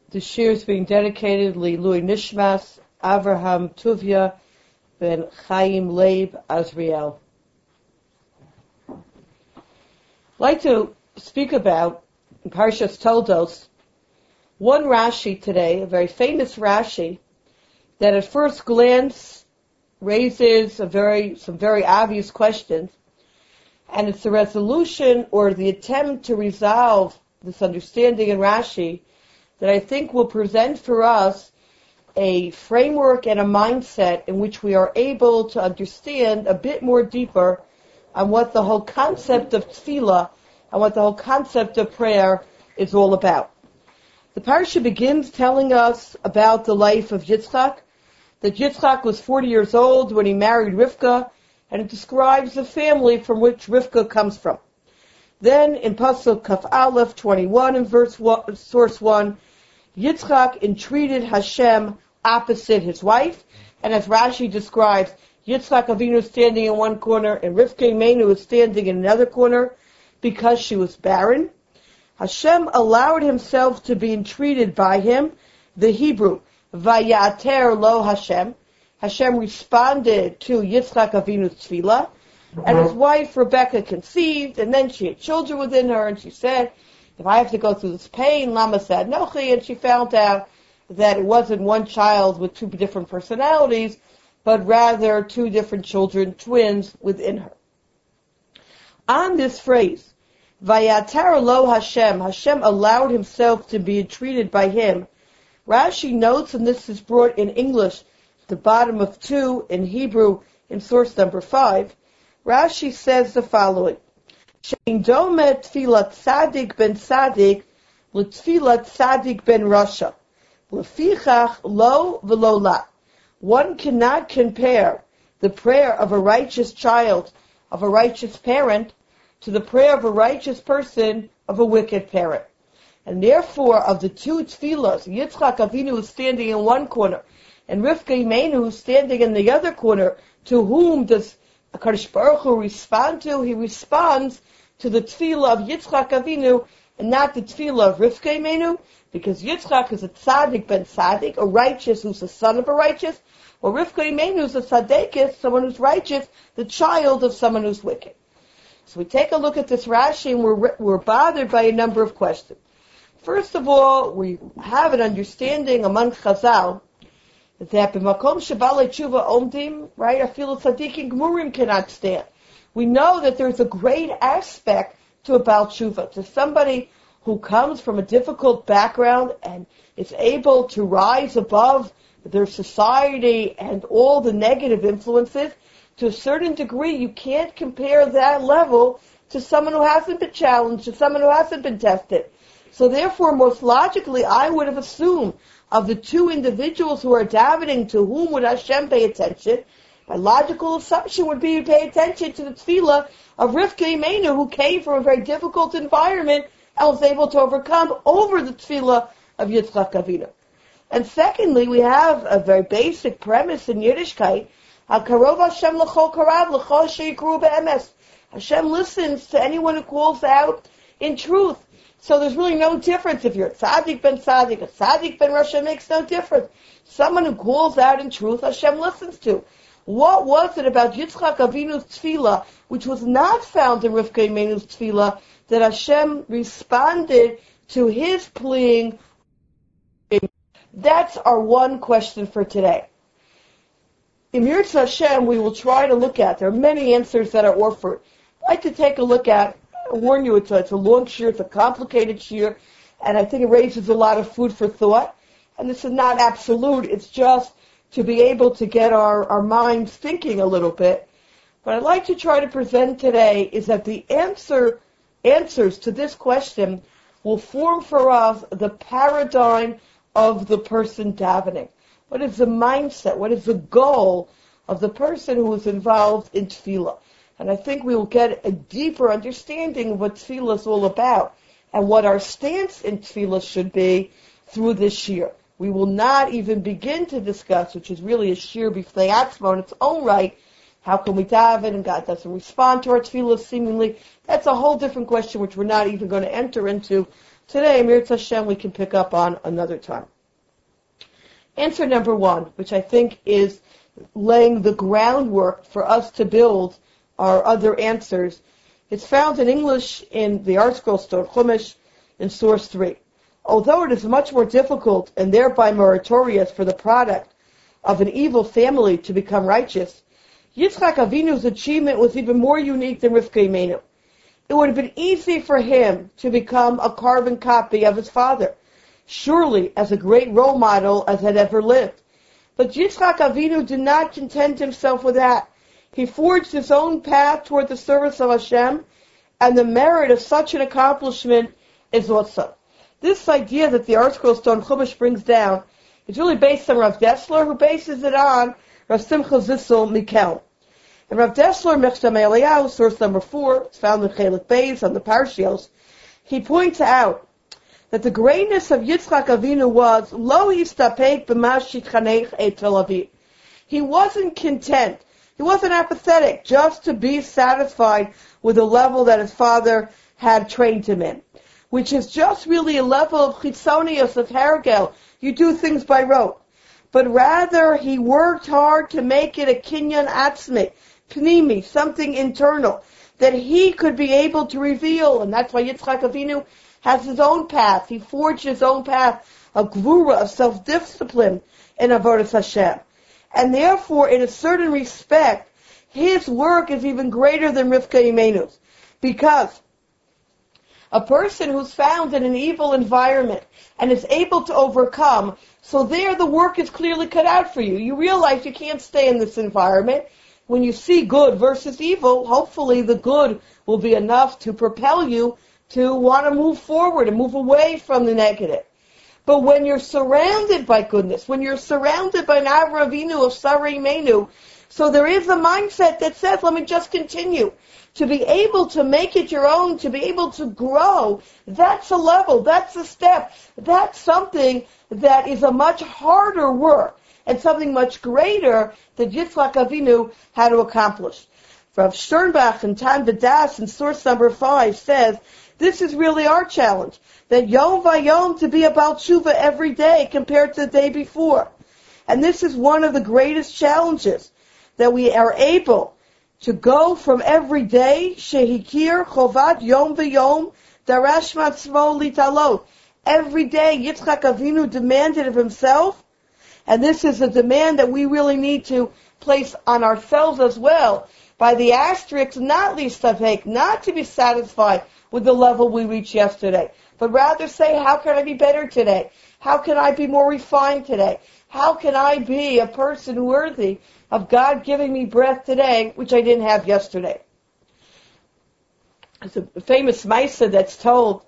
The shir is being dedicated Louis Nishmas, Avraham Tuvia, ben Chaim Leib Azriel. I'd like to speak about, in Parshas Toldos, one Rashi today, a very famous Rashi, that at first glance raises some very obvious questions, and it's the resolution or the attempt to resolve this understanding in Rashi that I think will present for us a framework and a mindset in which we are able to understand a bit more deeper on what the whole concept of tefillah and what the whole concept of prayer is all about. The parsha begins telling us about the life of Yitzchak, that Yitzchak was 40 years old when he married Rivka, and it describes the family from which Rivka comes from. Then in Pasuk Kaf Aleph 21 in source 1, Yitzchak entreated Hashem opposite his wife, and as Rashi describes, Yitzchak Avinu standing in one corner and Rivka Imenu is standing in another corner because she was barren. Hashem allowed himself to be entreated by him, the Hebrew, Vayater lo Hashem. Hashem responded to Yitzchak Avinu's tefillah, and his wife Rebecca conceived, and then she had children within her, and she said, if I have to go through this pain, Lama said Nochi, and she found out that it wasn't one child with two different personalities, but rather two different children, twins, within her. On this phrase, Vayatar lo Hashem, Hashem allowed himself to be entreated by him, Rashi notes, and this is brought in English, the bottom of 2, in Hebrew, in source number 5, Rashi says the following, Shein domet tfilat tzadik ben tzadik l'tfilat tzadik ben rasha. L'fichach lo v'lo la. One cannot compare the prayer of a righteous child, of a righteous parent, to the prayer of a righteous person, of a wicked parent. And therefore, of the two tefillas, Yitzchak Avinu is standing in one corner, and Rivka Imenu is standing in the other corner. To whom does HaKadosh Baruch Hu respond to? He responds to the tefillah of Yitzchak Avinu, and not the tefillah of Rivka Imenu, because Yitzchak is a tzaddik ben tzaddik, a righteous who's the son of a righteous, or Rivka Imenu is a tzaddikis, someone who's righteous, the child of someone who's wicked. So we take a look at this Rashi, and we're bothered by a number of questions. First of all, we have an understanding among Chazal that b'makom shebalei tshuva omdim, right, afilu tzaddikim gmurim cannot stand. We know that there's a great aspect to a Baal Tshuva, to somebody who comes from a difficult background and is able to rise above their society and all the negative influences. To a certain degree, you can't compare that level to someone who hasn't been challenged, to someone who hasn't been tested. So therefore, most logically, I would have assumed of the two individuals who are davening, to whom would Hashem pay attention? My logical assumption would be to pay attention to the tefillah of Rivka Imenu, who came from a very difficult environment and was able to overcome over the tefillah of Yitzchak Avinu. And secondly, we have a very basic premise in Yiddishkeit, HaKarov Hashem l'chol karav l'chol she'yikru be'emes. Hashem listens to anyone who calls out in truth. So there's really no difference if you're a tzaddik ben tzaddik, a tzaddik ben rasha, makes no difference. Someone who calls out in truth, Hashem listens to. What was it about Yitzchak Avinu's tefillah, which was not found in Rivka Imenu's tefillah, that Hashem responded to his pleading? That's our one question for today. In Yirtzeh Hashem, we will try to look at, there are many answers that are offered. I'd like to take a look at, I warn you, it's a long shir, it's a complicated shir, and I think it raises a lot of food for thought. And this is not absolute, it's just to be able to get our minds thinking a little bit. What I'd like to try to present today is that the answers to this question will form for us the paradigm of the person davening. What is the mindset? What is the goal of the person who is involved in tefillah? And I think we will get a deeper understanding of what tefillah is all about and what our stance in tefillah should be through this shir. We will not even begin to discuss, which is really a shir b'fnei atzmo in its own right, how can we daven and God doesn't respond to our tefillah seemingly. That's a whole different question which we're not even going to enter into today, Mirz Hashem, we can pick up on another time. Answer number 1, which I think is laying the groundwork for us to build our other answers. It's found in English in the ArtScroll Stone Chumash in source 3. Although it is much more difficult and thereby meritorious for the product of an evil family to become righteous, Yitzchak Avinu's achievement was even more unique than Rivka Imenu. It would have been easy for him to become a carbon copy of his father, surely as a great role model as had ever lived. But Yitzchak Avinu did not content himself with that. He forged his own path toward the service of Hashem, and the merit of such an accomplishment is awesome. This idea that the ArtScroll Stone Chumash brings down is really based on Rav Dessler, who bases it on Rav Simcha Zissel Mikel. And Rav Dessler, Mechtam Eliyahu, source number 4, it's found in Chelik Beis on the Parshios, he points out that the greatness of Yitzchak Avinu was lo yistapek b'mash shitchanech et Tel Aviv. He wasn't content. He wasn't apathetic just to be satisfied with the level that his father had trained him in, which is just really a level of chitzonius, of hergel. You do things by rote. But rather, he worked hard to make it a kinyan atzmi, pnimi, something internal, that he could be able to reveal. And that's why Yitzchak Avinu has his own path. He forged his own path of gvura, of self-discipline in Avodas Hashem. And therefore, in a certain respect, his work is even greater than Rivka Imenu's. Because a person who's found in an evil environment and is able to overcome, so there the work is clearly cut out for you. You realize you can't stay in this environment. When you see good versus evil, hopefully the good will be enough to propel you to want to move forward and move away from the negative. But when you're surrounded by goodness, when you're surrounded by an Avraham Avinu of Sarah Imenu, so there is a mindset that says, let me just continue. To be able to make it your own, to be able to grow, that's a level, that's a step, that's something that is a much harder work and something much greater that Yitzchak Avinu had to accomplish. Rav Sternbach and Tan B'das in source number 5 says, this is really our challenge, that Yom Vayom to be about tshuva every day compared to the day before. And this is one of the greatest challenges, that we are able to go from every day, Shehikir Chovat Yom Vayom Darash Matzmo Litalot. Every day Yitzchak Avinu demanded of himself, and this is a demand that we really need to place on ourselves as well, by the asterisk, not listafek, not to be satisfied with the level we reached yesterday, but rather say, how can I be better today? How can I be more refined today? How can I be a person worthy of God giving me breath today, which I didn't have yesterday? There's a famous Maisa that's told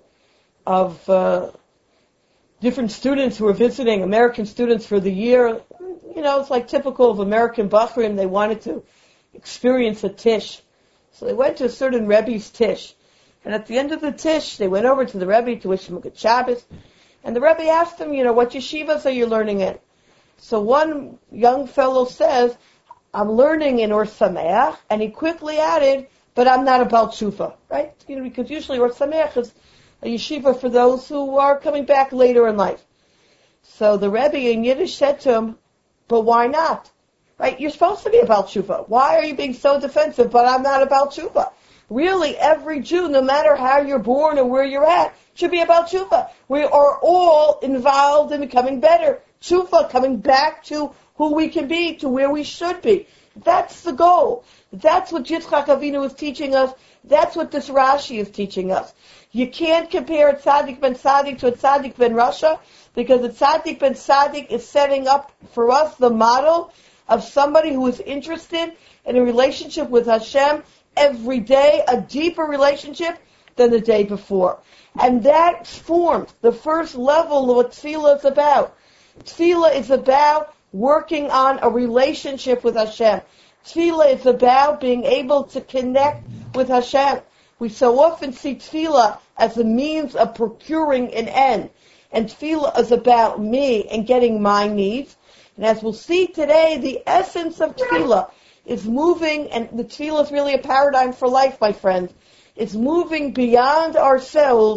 of different students who were visiting, American students for the year. You know, it's like typical of American Bachrim. They wanted to experience a tish. So they went to a certain Rebbe's tish. And at the end of the tish, they went over to the Rebbe to wish him a good Shabbos. And the Rebbe asked them, what yeshivas are you learning in? So one young fellow says, I'm learning in Or Sameach. And he quickly added, but I'm not about tshuva, right? Because usually Or Sameach is a yeshiva for those who are coming back later in life. So the Rebbe in Yiddish said to him, but why not? Right? You're supposed to be about tshuva. Why are you being so defensive? But I'm not about tshuva. Really, every Jew, no matter how you're born or where you're at, should be about tshuva. We are all involved in becoming better. Tshuva, coming back to who we can be, to where we should be. That's the goal. That's what Yitzchak Avinu is teaching us. That's what this Rashi is teaching us. You can't compare a tzaddik ben tzaddik to a tzaddik ben Rasha, because a tzaddik ben tzaddik is setting up for us the model of somebody who is interested in a relationship with Hashem every day, a deeper relationship than the day before. And that forms the first level of what tefillah is about. Tefillah is about working on a relationship with Hashem. Tefillah is about being able to connect with Hashem. We so often see tefillah as a means of procuring an end. And tefillah is about me and getting my needs. And as we'll see today, the essence of tefillah is moving, and the tefillah is really a paradigm for life, my friends. It's moving beyond ourselves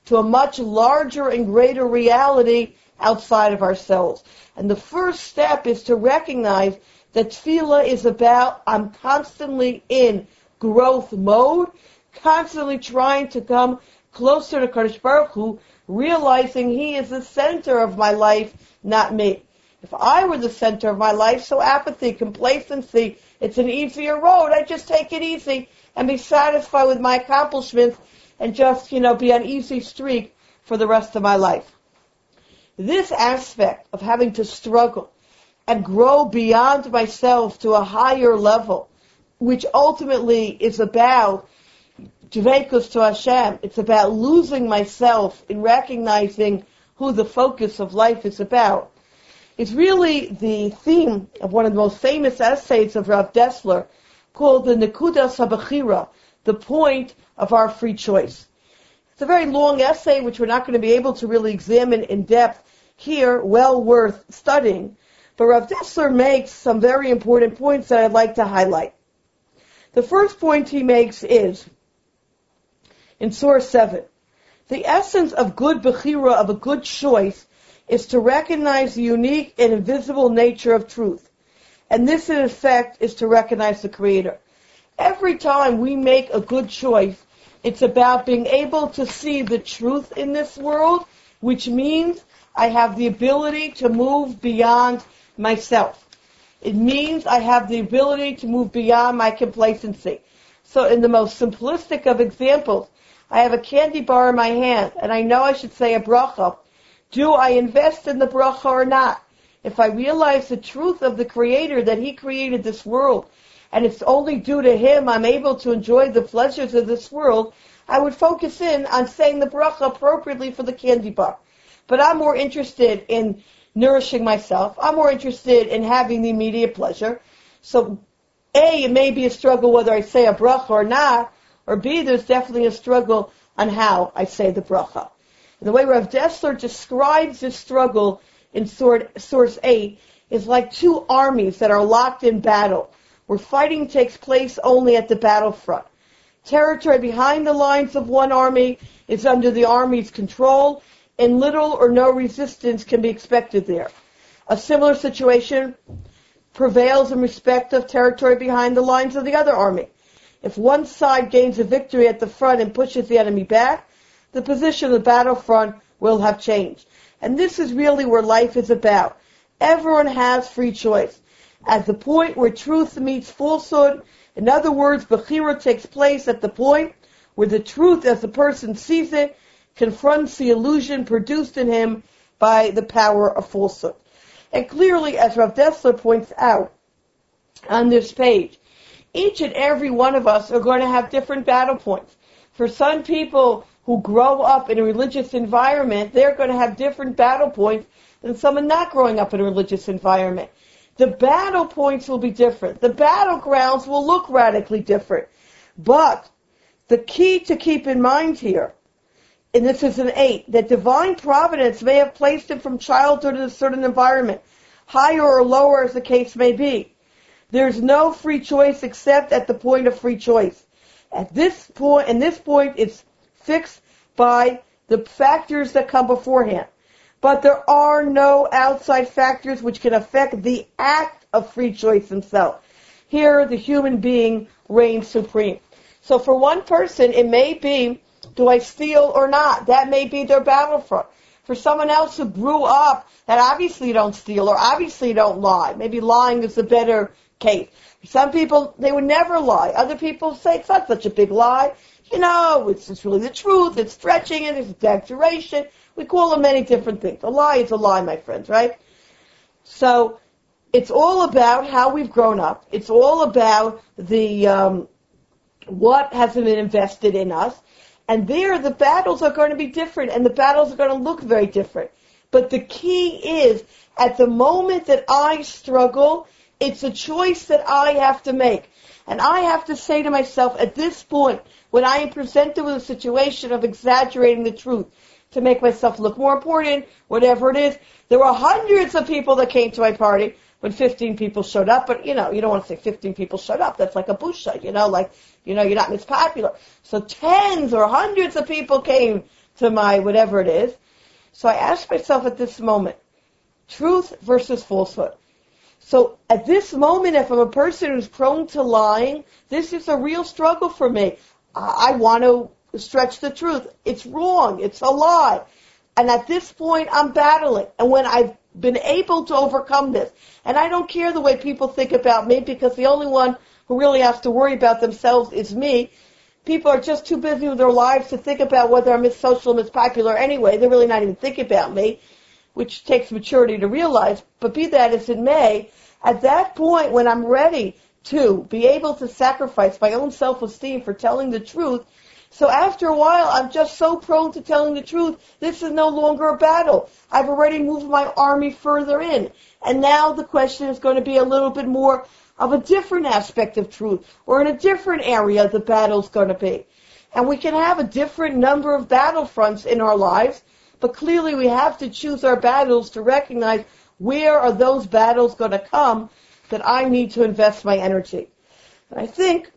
to a much larger and greater reality outside of ourselves. And the first step is to recognize that tefillah is about, I'm constantly in growth mode, constantly trying to come closer to Kadosh Baruch Hu, realizing He is the center of my life, not me. If I were the center of my life, so apathy, complacency, it's an easier road. I just take it easy and be satisfied with my accomplishments and just, be on easy streak for the rest of my life. This aspect of having to struggle and grow beyond myself to a higher level, which ultimately is about Dveikus to Hashem, it's about losing myself in recognizing who the focus of life is about, is really the theme of one of the most famous essays of Rav Dessler, called the Nekudas HaBechira, the point of our free choice. It's a very long essay which we're not going to be able to really examine in depth here, well worth studying. But Rav Dessler makes some very important points that I'd like to highlight. The first point he makes is, in Surah 7, the essence of good bechira, of a good choice, is to recognize the unique and invisible nature of truth. And this, in effect, is to recognize the Creator. Every time we make a good choice, it's about being able to see the truth in this world, which means I have the ability to move beyond myself. It means I have the ability to move beyond my complacency. So in the most simplistic of examples, I have a candy bar in my hand, and I know I should say a bracha. Do I invest in the bracha or not? If I realize the truth of the Creator, that He created this world, and it's only due to Him I'm able to enjoy the pleasures of this world, I would focus in on saying the bracha appropriately for the candy bar. But I'm more interested in nourishing myself. I'm more interested in having the immediate pleasure. So, A, it may be a struggle whether I say a bracha or not, or B, there's definitely a struggle on how I say the bracha. And the way Rav Dessler describes this struggle in Source 8 is like two armies that are locked in battle, where fighting takes place only at the battlefront. Territory behind the lines of one army is under the army's control, and little or no resistance can be expected there. A similar situation prevails in respect of territory behind the lines of the other army. If one side gains a victory at the front and pushes the enemy back, the position of the battlefront will have changed. And this is really where life is about. Everyone has free choice. At the point where truth meets falsehood, in other words, Bechira takes place at the point where the truth as the person sees it confronts the illusion produced in him by the power of falsehood. And clearly, as Rav Dessler points out on this page, each and every one of us are going to have different battle points. For some people who grow up in a religious environment, they're going to have different battle points than someone not growing up in a religious environment. The battle points will be different. The battlegrounds will look radically different. But the key to keep in mind here, and this is an 8, that divine providence may have placed him from childhood in a certain environment, higher or lower as the case may be. There's no free choice except at the point of free choice. At this point, and this point is fixed by the factors that come beforehand. But there are no outside factors which can affect the act of free choice himself. Here, the human being reigns supreme. So for one person, it may be, do I steal or not? That may be their battlefront. For someone else who grew up, that obviously don't steal or obviously don't lie. Maybe lying is a better case. Some people, they would never lie. Other people say it's not such a big lie. It's really the truth. It's stretching it. It's exaggeration. We call them many different things. A lie is a lie, my friends, right? So it's all about how we've grown up. It's all about the what has been invested in us. And there, the battles are going to be different, and the battles are going to look very different. But the key is, at the moment that I struggle, it's a choice that I have to make. And I have to say to myself, at this point, when I am presented with a situation of exaggerating the truth, to make myself look more important, whatever it is. There were hundreds of people that came to my party when 15 people showed up, but you don't want to say 15 people showed up. That's like a busha, you're not as popular. So tens or hundreds of people came to my whatever it is. So I ask myself at this moment, truth versus falsehood. So at this moment, if I'm a person who's prone to lying, this is a real struggle for me. I want to stretch the truth. It's wrong. It's a lie. And at this point, I'm battling. And when I've been able to overcome this, and I don't care the way people think about me, because the only one who really has to worry about themselves is me. People are just too busy with their lives to think about whether I'm Miss Social, Miss Popular anyway. They're really not even thinking about me, which takes maturity to realize. But be that as it may, at that point when I'm ready to be able to sacrifice my own self-esteem for telling the truth, so after a while I'm just so prone to telling the truth, this is no longer a battle. I've already moved my army further in. And now the question is going to be a little bit more of a different aspect of truth, or in a different area the battle's going to be. And we can have a different number of battlefronts in our lives, but clearly we have to choose our battles to recognize where are those battles going to come that I need to invest my energy. And I think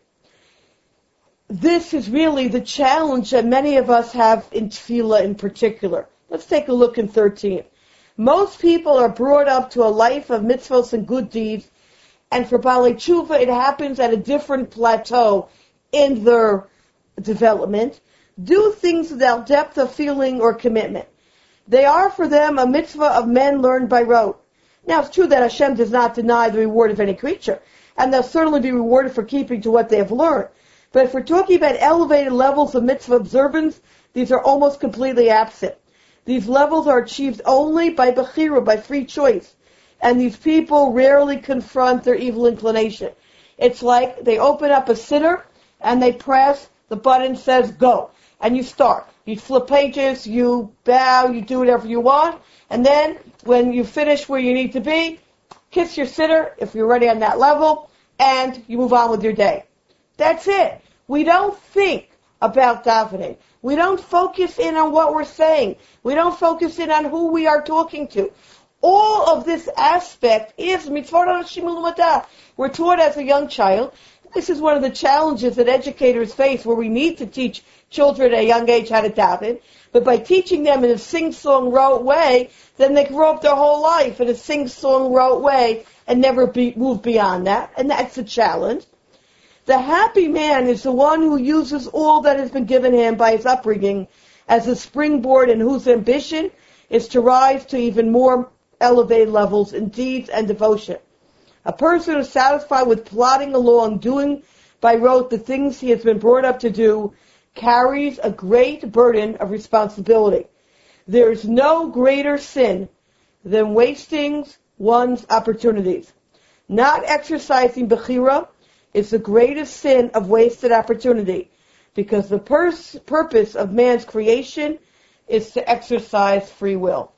this is really the challenge that many of us have in tefillah in particular. Let's take a look in 13. Most people are brought up to a life of mitzvos and good deeds, and for Balei Tshuva, it happens at a different plateau in their development. Do things without depth of feeling or commitment. They are for them a mitzvah of men learned by rote. Now, it's true that Hashem does not deny the reward of any creature, and they'll certainly be rewarded for keeping to what they have learned. But if we're talking about elevated levels of mitzvah observance, these are almost completely absent. These levels are achieved only by bechira, by free choice. And these people rarely confront their evil inclination. It's like they open up a siddur and they press, the button says go. And you start. You flip pages, you bow, you do whatever you want. And then when you finish where you need to be, kiss your siddur if you're already on that level, and you move on with your day. That's it. We don't think about davening. We don't focus in on what we're saying. We don't focus in on who we are talking to. All of this aspect is mitzvot anashim l'madah. We're taught as a young child. This is one of the challenges that educators face, where we need to teach children at a young age how to daven. But by teaching them in a sing-song rote way, then they grow up their whole life in a sing-song rote way and never move beyond that. And that's a challenge. The happy man is the one who uses all that has been given him by his upbringing as a springboard, and whose ambition is to rise to even more elevated levels in deeds and devotion. A person who is satisfied with plodding along, doing by rote the things he has been brought up to do, carries a great burden of responsibility. There is no greater sin than wasting one's opportunities. Not exercising bechira is the greatest sin of wasted opportunity, because the purpose of man's creation is to exercise free will.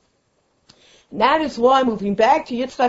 And that is why, moving back to Yitzchak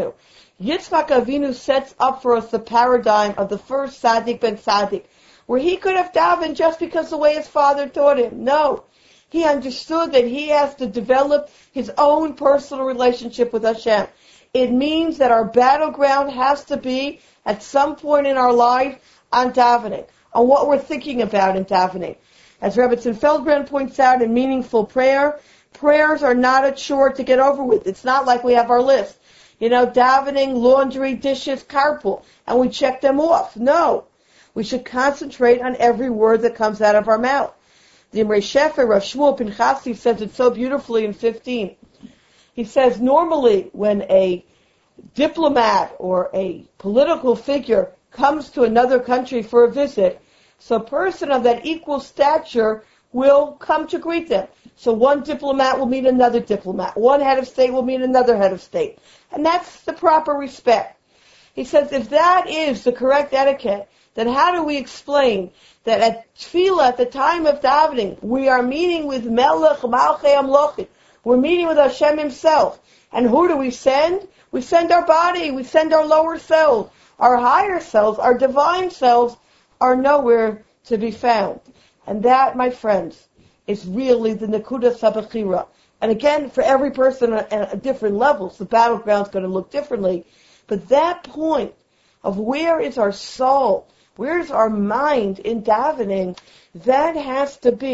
Avinu sets up for us the paradigm of the first Tzaddik ben Tzaddik, where he could have davened just because the way his father taught him. No. He understood that he has to develop his own personal relationship with Hashem. It means that our battleground has to be, at some point in our life, on davening, on what we're thinking about in davening. As Rebbetzin Feldbrand points out in Meaningful Prayer, prayers are not a chore to get over with. It's not like we have our list. Davening, laundry, dishes, carpool, and we check them off. No. We should concentrate on every word that comes out of our mouth. The Imrei Shefer, Rav Shmuel Pinchasi, says it so beautifully in 15. He says, normally when a diplomat or a political figure comes to another country for a visit, so a person of that equal stature will come to greet them. So one diplomat will meet another diplomat. One head of state will meet another head of state. And that's the proper respect. He says, if that is the correct etiquette, then how do we explain that at tefillah, at the time of davening, we are meeting with Melech Malchei Amlochim. We're meeting with Hashem Himself. And who do we send? We send our body. We send our lower selves. Our higher selves, our divine selves, are nowhere to be found. And that, my friends, is really the Nekudas HaBechira. And again, for every person at different levels, the battleground's going to look differently. But that point of where is our soul, where is our mind in davening, that has to be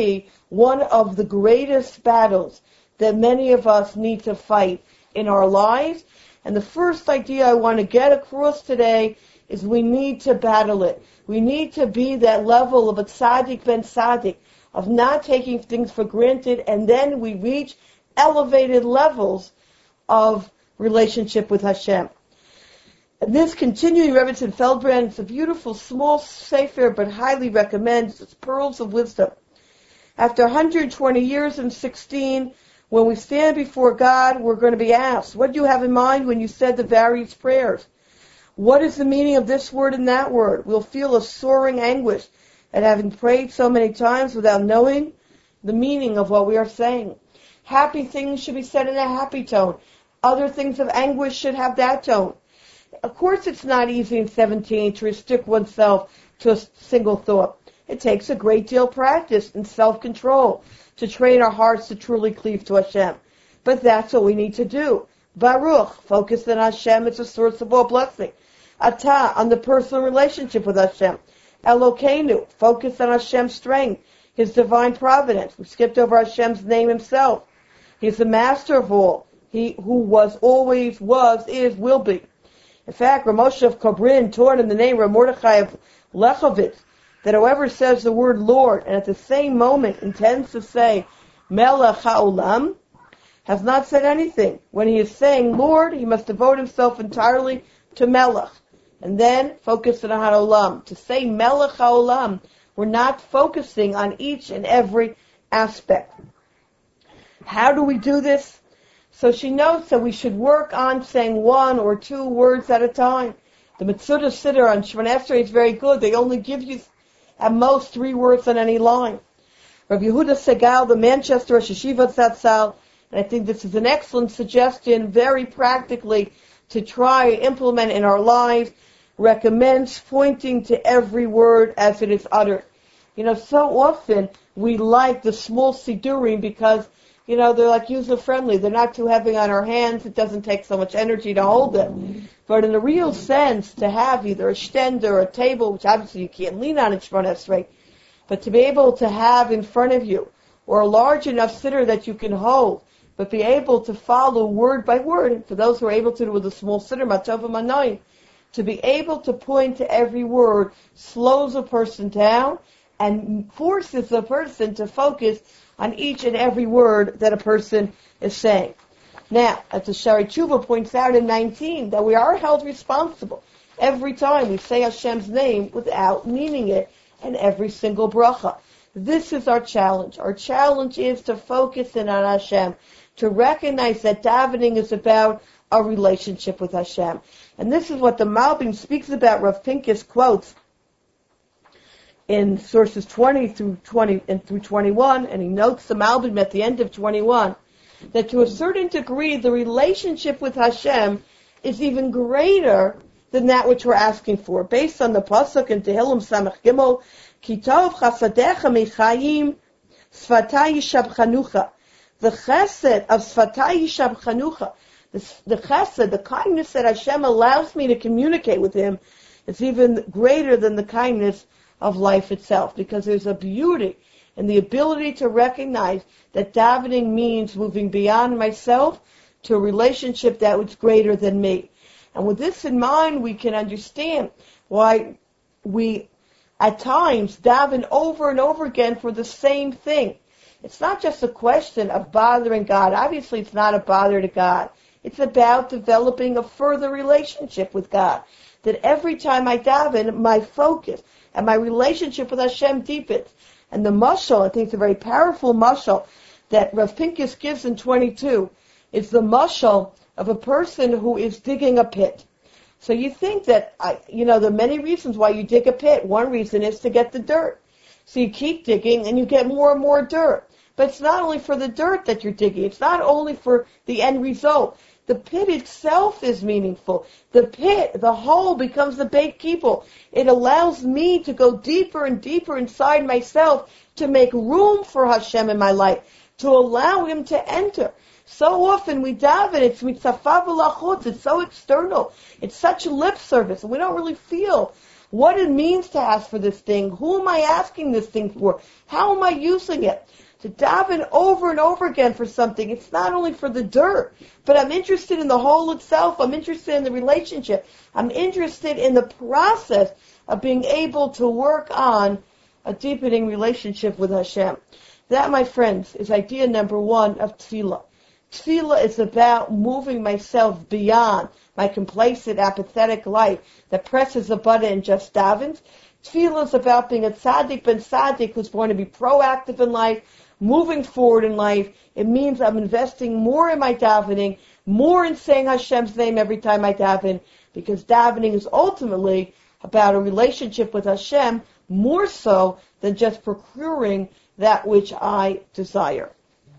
one of the greatest battles that many of us need to fight in our lives. And the first idea I want to get across today is we need to battle it. We need to be that level of a tzaddik ben tzaddik, of not taking things for granted, and then we reach elevated levels of relationship with Hashem. And this continuing Rebbetzin Feldbrand, it's a beautiful, small sefer, but highly recommended. It's Pearls of Wisdom. After 120 years and 16, when we stand before God, we're going to be asked, what do you have in mind when you said the various prayers? What is the meaning of this word and that word? We'll feel a soaring anguish at having prayed so many times without knowing the meaning of what we are saying. Happy things should be said in a happy tone. Other things of anguish should have that tone. Of course, it's not easy in 17 to restrict oneself to a single thought. It takes a great deal of practice and self-control to train our hearts to truly cleave to Hashem. But that's what we need to do. Baruch, focus on Hashem, it's a source of all blessing. Atah, on the personal relationship with Hashem. Elokeinu, focus on Hashem's strength, His divine providence. We skipped over Hashem's name Himself. He's the master of all. He who was, always was, is, will be. In fact, Ramosha of Kobrin taught in the name of Mordechai of Lechovitz that whoever says the word Lord and at the same moment intends to say Melech HaOlam has not said anything. When he is saying Lord, he must devote himself entirely to Melech and then focus on HaOlam. To say Melech HaOlam, we're not focusing on each and every aspect. How do we do this? So she notes that we should work on saying one or two words at a time. The Metzudah Siddur on Shemona Esrei is very good. They only give you at most 3 words on any line. Rabbi Yehuda Segal, the Manchester Rosh Yeshiva Tzatzal, and I think this is an excellent suggestion, very practically, to try and implement in our lives, recommends pointing to every word as it is uttered. You know, so often we like the small Siddurim because they're like user-friendly. They're not too heavy on our hands. It doesn't take so much energy to hold them. But in a real sense, to have either a shtender or a table, which obviously you can't lean on in Shemona Esrei, but to be able to have in front of you, or a large enough siddur that you can hold, but be able to follow word by word, for those who are able to do with a small siddur, Matov Manoim, to be able to point to every word slows a person down and forces the person to focus on each and every word that a person is saying. Now, as the Shari Tshuva points out in 19, that we are held responsible every time we say Hashem's name without meaning it in every single bracha. This is our challenge. Our challenge is to focus in on Hashem, to recognize that davening is about a relationship with Hashem. And this is what the Malbim speaks about. Rav Pincus quotes in sources 20 through 21, and he notes the Malbim at the end of 21, that to a certain degree the relationship with Hashem is even greater than that which we're asking for. Based on the pasuk in Tehillim Samach Gimel, Kitov chasadecha mechayim sfatai yishabchanucha. The chesed of sfatai yishabchanucha, the chesed, the kindness that Hashem allows me to communicate with Him, is even greater than the kindness of life itself, because there's a beauty in the ability to recognize that davening means moving beyond myself to a relationship that was greater than me. And with this in mind, we can understand why we at times daven over and over again for the same thing. It's not just a question of bothering God. Obviously, it's not a bother to God. It's about developing a further relationship with God. That every time I daven, my focus and my relationship with Hashem deepens. And the mashal, I think it's a very powerful mashal that Rav Pincus gives in 22, is the mashal of a person who is digging a pit. So you think that, there are many reasons why you dig a pit. One reason is to get the dirt. So you keep digging and you get more and more dirt. But it's not only for the dirt that you're digging. It's not only for the end result. The pit itself is meaningful. The pit, the hole, becomes the Beit Kippur. It allows me to go deeper and deeper inside myself to make room for Hashem in my life, to allow Him to enter. So often we daven, it's mitzafa v'lachutz, it's so external. It's such lip service, and we don't really feel what it means to ask for this thing. Who am I asking this thing for? How am I using it? To daven over and over again for something, it's not only for the dirt, but I'm interested in the whole itself. I'm interested in the relationship. I'm interested in the process of being able to work on a deepening relationship with Hashem. That, my friends, is idea number one of tefillah. Tefillah is about moving myself beyond my complacent, apathetic life that presses a button and just davens. Tefillah is about being a tzaddik ben tzaddik who's going to be proactive in life, moving forward in life. It means I'm investing more in my davening, more in saying Hashem's name every time I daven, because davening is ultimately about a relationship with Hashem, more so than just procuring that which I desire.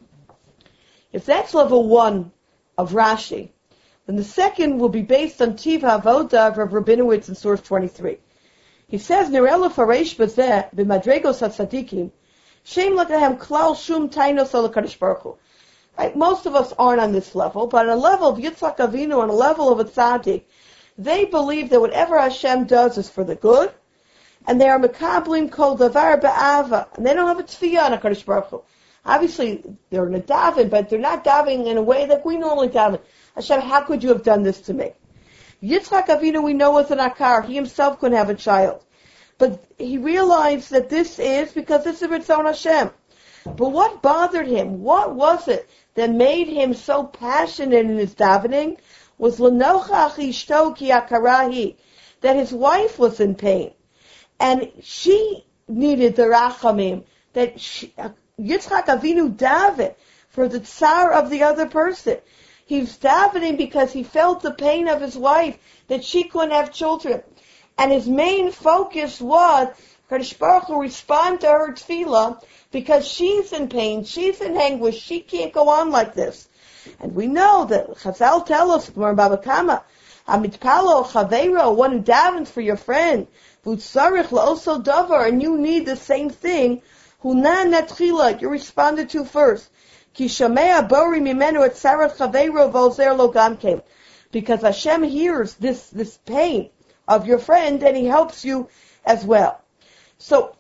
If that's level one of Rashi, then the second will be based on Tiv HaAvoda of Rav Rabinowitz in source 23. He says, Nireh lefaresh bazeh b'madregos hatzadikim, shem lakahem klal shum tainos al HaKadosh Baruch Hu. Right? Most of us aren't on this level, but on a level of Yitzhak Avinu, on a level of a tzaddik, they believe that whatever Hashem does is for the good, and they are mekablim kol davar be'ava, and they don't have a tefillah on HaKadosh Baruch Hu. Obviously, they're in a daven, but they're not davening in a way that we normally daven. Hashem, how could you have done this to me? Yitzchak Avinu, we know, was an akar. He himself couldn't have a child. But he realized that this is because this is Ritzon Hashem. But what bothered him? What was it that made him so passionate in his davening? Was l'nochach ishto ki akarahi, that his wife was in pain. And she needed the rachamim, that Yitzchak Avinu davened for the tsar of the other person. He was davening because he felt the pain of his wife, that she couldn't have children. And his main focus was, Kadosh Baruch Hu respond to her tefillah, because she's in pain, she's in anguish, she can't go on like this. And we know that Chazal tell us, Baba Kama, Amitpalo Chaveiro, one who davens for your friend, Vutzarich La'oso Davar, and you need the same thing, Hunan Netchila, you responded to first. Ki Shamea Bori Mimenu et Sarah Chaveiro Volzer Lo Gamkem. Because Hashem hears this pain of your friend and He helps you as well. So,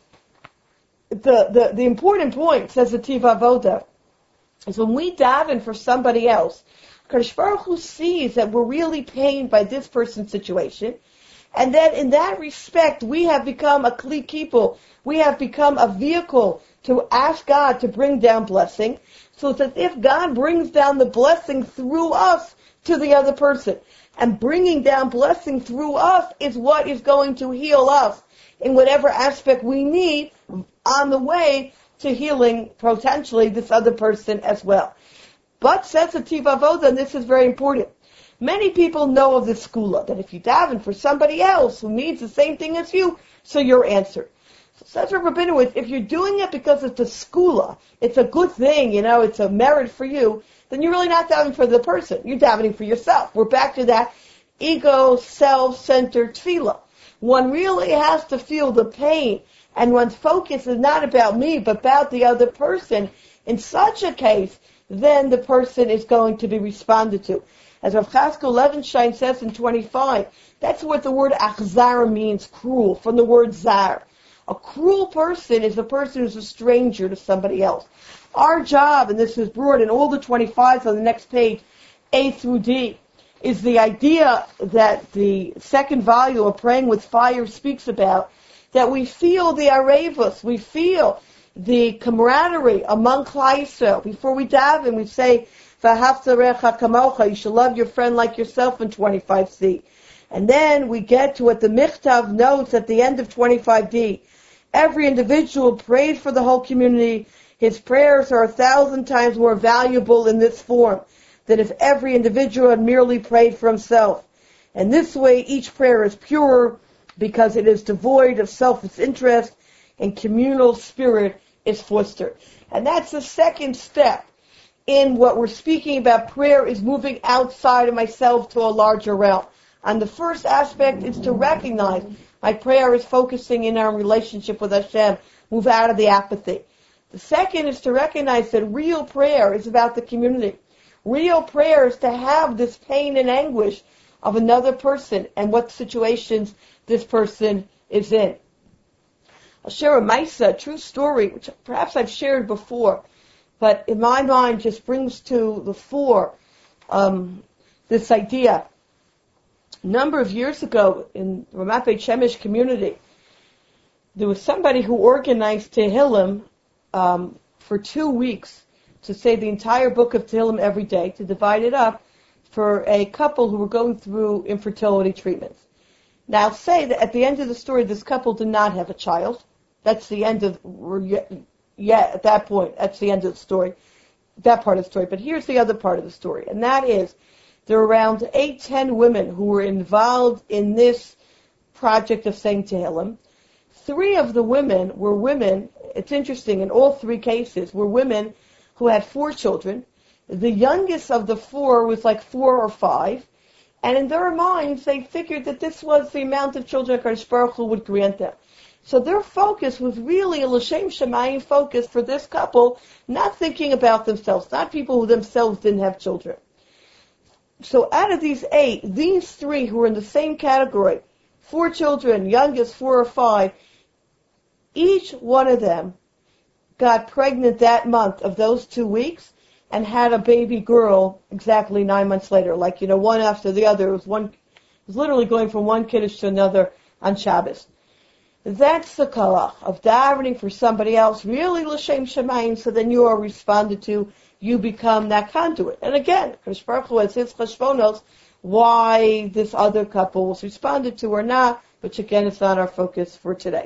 the important point, says the Tiv HaAvoda, is when we daven for somebody else, Kadosh Baruch Hu sees that we're really pained by this person's situation, and that in that respect we have become a kli kipul, we have become a vehicle to ask God to bring down blessing, so it's as if God brings down the blessing through us to the other person. And bringing down blessing through us is what is going to heal us in whatever aspect we need on the way to healing potentially this other person as well. But says the Tiv HaAvoda, and this is very important, many people know of this skula, that if you daven for somebody else who needs the same thing as you, so you're answered. So says Rav Rabinowitz, if you're doing it because it's a skula, it's a good thing, it's a merit for you, then you're really not davening for the person. You're davening for yourself. We're back to that ego, self-centered tefillah. One really has to feel the pain, and one's focus is not about me, but about the other person. In such a case, then the person is going to be responded to. As Rav Chaskel Levenstein says in 25, that's what the word achzar means, cruel, from the word zar. A cruel person is a person who's a stranger to somebody else. Our job, and this is brought in all the 25s on the next page, A through D, is the idea that the second volume of Praying with Fire speaks about, that we feel the arevus, we feel the camaraderie among Klal Yisrael. Before we daven, we say, V'ahavta recha kamocha, you should love your friend like yourself in 25C. And then we get to what the Michtav notes at the end of 25D. Every individual prayed for the whole community. His prayers are 1,000 times more valuable in this form than if every individual had merely prayed for himself. And this way, each prayer is pure because it is devoid of selfish interest, and communal spirit is fostered. And that's the second step in what we're speaking about. Prayer is moving outside of myself to a larger realm. And the first aspect is to recognize my prayer is focusing in our relationship with Hashem, move out of the apathy. The second is to recognize that real prayer is about the community. Real prayer is to have this pain and anguish of another person and what situations this person is in. I'll share a maisa, a true story, which perhaps I've shared before. but in my mind just brings to the fore this idea. A number of years ago in the Ramat Beit Shemesh community, there was somebody who organized Tehillim for 2 weeks to say the entire book of Tehillim every day, to divide it up for a couple who were going through infertility treatments. Now, I'll say that at the end of the story, this couple did not have a child. That's the end of, at that point, that's the end of the story, that part of the story. But here's the other part of the story, and that is there are around 8-10 women who were involved in this project of saying Tehillim. 3 of the women were women, it's interesting, in all 3 cases, were women who had 4 children. The youngest of the 4 was like 4 or 5, and in their minds, they figured that this was the amount of children HaKadosh Baruch Hu would grant them. So their focus was really a L'Shem Shemayim focus for this couple, not thinking about themselves, not people who themselves didn't have children. So out of these 8, these 3 who were in the same category, 4 children, youngest 4 or 5, each one of them got pregnant that month of those 2 weeks and had a baby girl exactly 9 months later. Like, one after the other. It was literally going from one kiddush to another on Shabbos. That's the kalach of davening for somebody else, really l'shem shemayim, so then you are responded to, you become that conduit. And again, Kadosh Baruch Hu has his cheshbonos, why this other couple was responded to or not, which again is not our focus for today.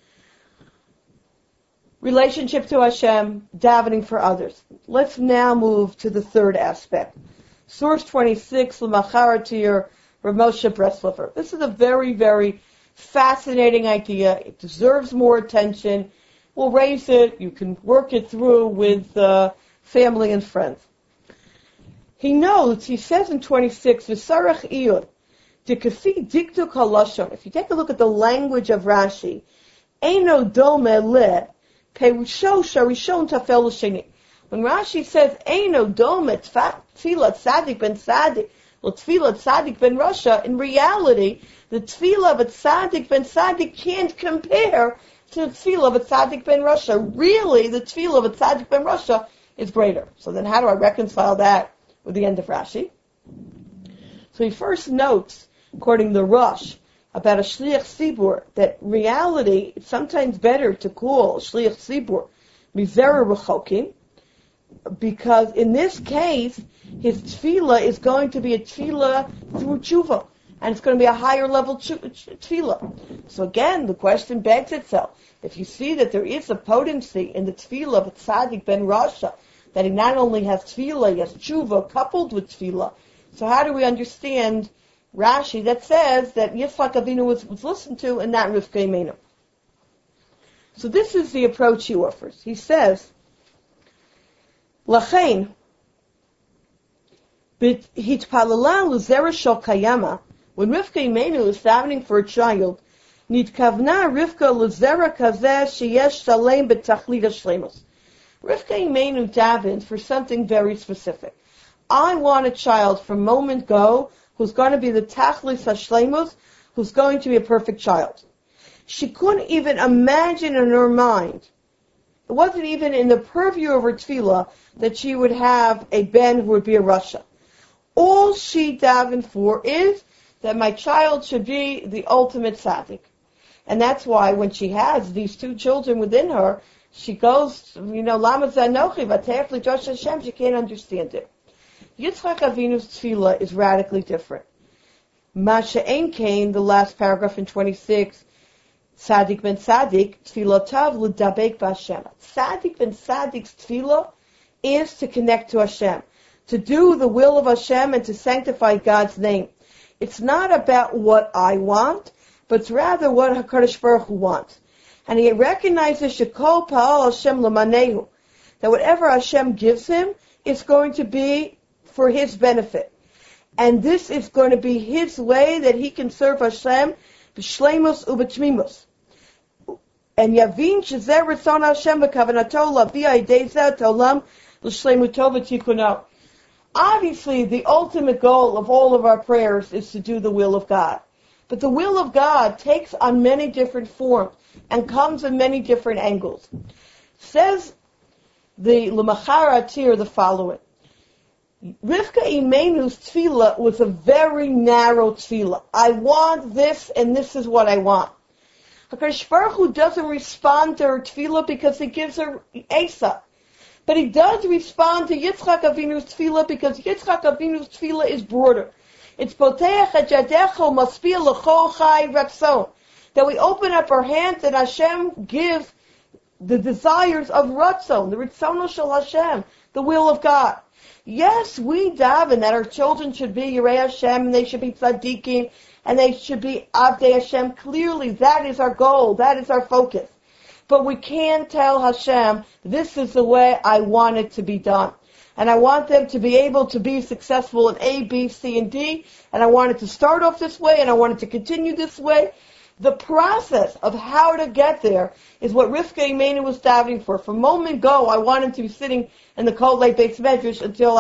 Relationship to Hashem, davening for others. Let's now move to the third aspect. Source 26, L'Macharatir, Rav Moshe Breslover. This is a very, very fascinating idea. It deserves more attention. We'll raise it. You can work it through with family and friends. He says in 26, V'sarach iyud, Dikafi diktuk halashon. If you take a look at the language of Rashi, Eino dome le, Perusho sharishon tafel l'sheni. When Rashi says, Eino dome tfilat tzadik ben tzadik, tfilat tzadik ben rasha, in reality, the tefillah of a tzaddik ben tzaddik can't compare to the tefillah of a tzaddik ben rasha. Really, the tefillah of a tzaddik ben rasha is greater. So then how do I reconcile that with the end of Rashi? So he first notes, according to Rosh, about a shliach tzibur, that in reality, it's sometimes better to call shliach tzibur mivera rechokim, because in this case, his tefillah is going to be a tefillah through tshuva, and it's going to be a higher level tefillah. So again, the question begs itself. If you see that there is a potency in the tefillah of a tzaddik ben rasha, that he not only has tefillah, he has tshuva coupled with tefillah, so how do we understand Rashi that says that Yitzchak Avinu was listened to and not Rivka Imenu? So this is the approach he offers. He says, Lachain, hitpalala l'zera shel kayama, when Rivka Imenu is davening for a child, nitkavna Rivka l'zera kazeh sheyesh shalem b'tachlit hashlemus. Rivka Imenu davens for something very specific. I want a child from moment go who's going to be the tachlis hashlemus, who's going to be a perfect child. She couldn't even imagine in her mind, it wasn't even in the purview of her tefillah, that she would have a ben who would be a rasha. All she davened for is that my child should be the ultimate tzaddik. And that's why when she has these 2 children within her, she goes, Lama zanochi v'teach l'josh Hashem, she can't understand it. Yitzchak Avinu's tefillah is radically different. Masha Ein Kain, the last paragraph in 26, Tzadik ben Tzadik, tefillotav l'dabek b'Hashem. Tzadik ben Tzadik's tefillah is to connect to Hashem, to do the will of Hashem and to sanctify God's name. It's not about what I want, but it's rather what HaKadosh Baruch Hu wants. And he recognizes Shekol Pa'al Hashem l'manehu, that whatever Hashem gives him is going to be for his benefit. And this is going to be his way that he can serve Hashem b'shleimus u'b'tmimus. And yavin shezeh ritzon Hashem v'kavanato labiya yidei zeh tolam l'shleimuto v'tikuno. Obviously, the ultimate goal of all of our prayers is to do the will of God. But the will of God takes on many different forms and comes in many different angles. Says the L'machar Atir the following. Rivka Imenu's tefillah was a very narrow tefillah. I want this, and this is what I want. HaKadosh Baruch Hu doesn't respond to her tefillah because he gives her Esav. But he does respond to Yitzchak Avinu's tefillah because Yitzchak Avinu's tefillah is broader. It's Poteach et Yadecho Maspia L'cho Chai Ratzon. That we open up our hands and Hashem gives the desires of Ratzon, the Ritzono Shel Hashem, the will of God. Yes, we daven that our children should be Yirei Hashem, and they should be tzaddikim, and they should be Avdei Hashem. Clearly, that is our goal. That is our focus. But we can tell Hashem, this is the way I want it to be done. And I want them to be able to be successful in A, B, C, and D. And I want it to start off this way, and I want it to continue this way. The process of how to get there is what Rivka Imenu was davening for. From moment go, I want him to be sitting in the Kol Leit Beis Medrash until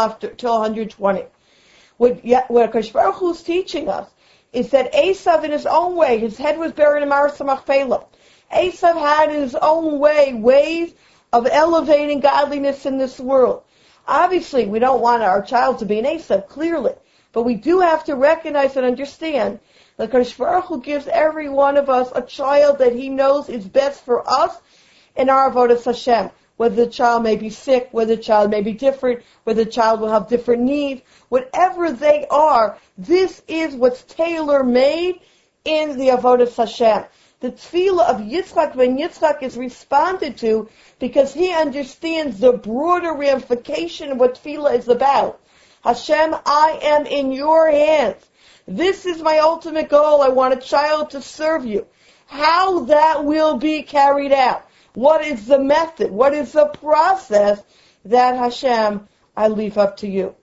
120. What HaKadosh Baruch Hu is teaching us is that Esav, in his own way, his head was buried in Maras Machpelah. Esav had in his own way ways of elevating godliness in this world. Obviously, we don't want our child to be an Esav, clearly. But we do have to recognize and understand that HaKadosh Baruch Hu gives every one of us a child that he knows is best for us in our avodas Hashem. Whether the child may be sick, whether the child may be different, whether the child will have different needs, whatever they are, this is what's tailor-made in the avodas Hashem. The tefillah of Yitzchak ben Yitzchak is responded to because he understands the broader ramification of what tefillah is about. Hashem, I am in your hands. This is my ultimate goal. I want a child to serve you. How that will be carried out. What is the method? What is the process that Hashem, I leave up to you.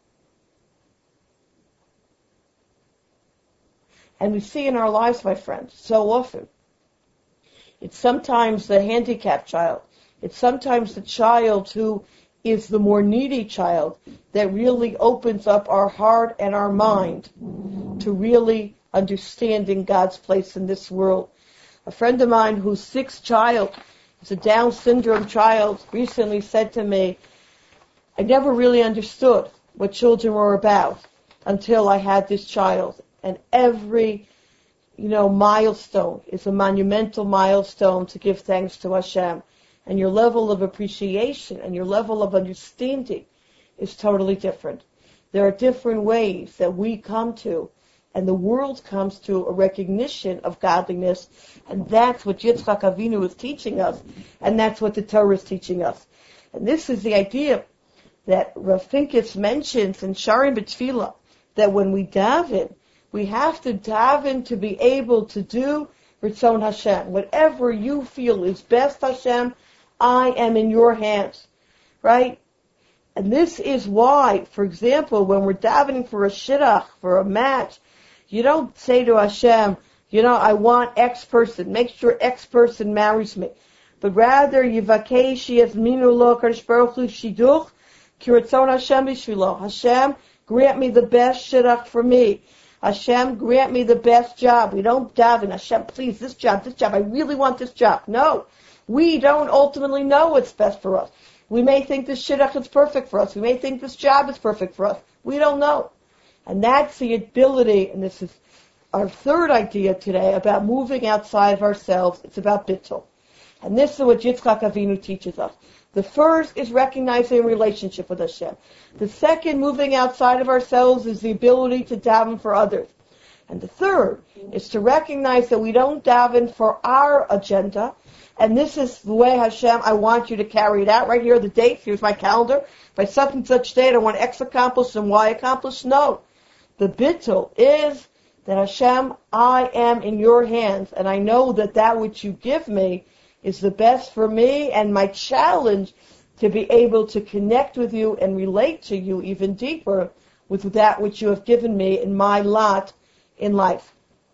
And we see in our lives, my friends, so often, it's sometimes the handicapped child. It's sometimes the child who is the more needy child that really opens up our heart and our mind to really understanding God's place in this world. A friend of mine whose sixth child is a Down syndrome child recently said to me, I never really understood what children were about until I had this child. And every milestone is a monumental milestone to give thanks to Hashem. And your level of appreciation and your level of understanding is totally different. There are different ways that we come to, and the world comes to a recognition of godliness, and that's what Yitzchak Avinu is teaching us, and that's what the Torah is teaching us. And this is the idea that Rav Pincus mentions in Sharim B'Tfilah, that when we daven, we have to daven to be able to do Ritzon Hashem. Whatever you feel is best, Hashem, I am in your hands. Right? And this is why, for example, when we're davening for a shidduch, for a match, you don't say to Hashem, I want X person, make sure X person marries me. But rather, Yivakesh Yezminu Lo Kadosh Baruch Hu Shiduch Ki Ritzon Hashem B'Shvilo. Hashem, grant me the best shidduch for me. Hashem, grant me the best job. We don't daven, Hashem, please, this job, I really want this job. No. We don't ultimately know what's best for us. We may think this shidduch is perfect for us. We may think this job is perfect for us. We don't know. And that's the ability, and this is our third idea today, about moving outside of ourselves. It's about bittul. And this is what Yitzchak Avinu teaches us. The first is recognizing a relationship with Hashem. The second, moving outside of ourselves, is the ability to daven for others. And the third is to recognize that we don't daven for our agenda. And this is the way, Hashem, I want you to carry it out. Right here are the dates. Here's my calendar. By such and such date, I want X accomplished and Y accomplished. No. The bittul is that, Hashem, I am in your hands. And I know that which you give me is the best for me. And my challenge to be able to connect with you and relate to you even deeper with that which you have given me in my lot in life.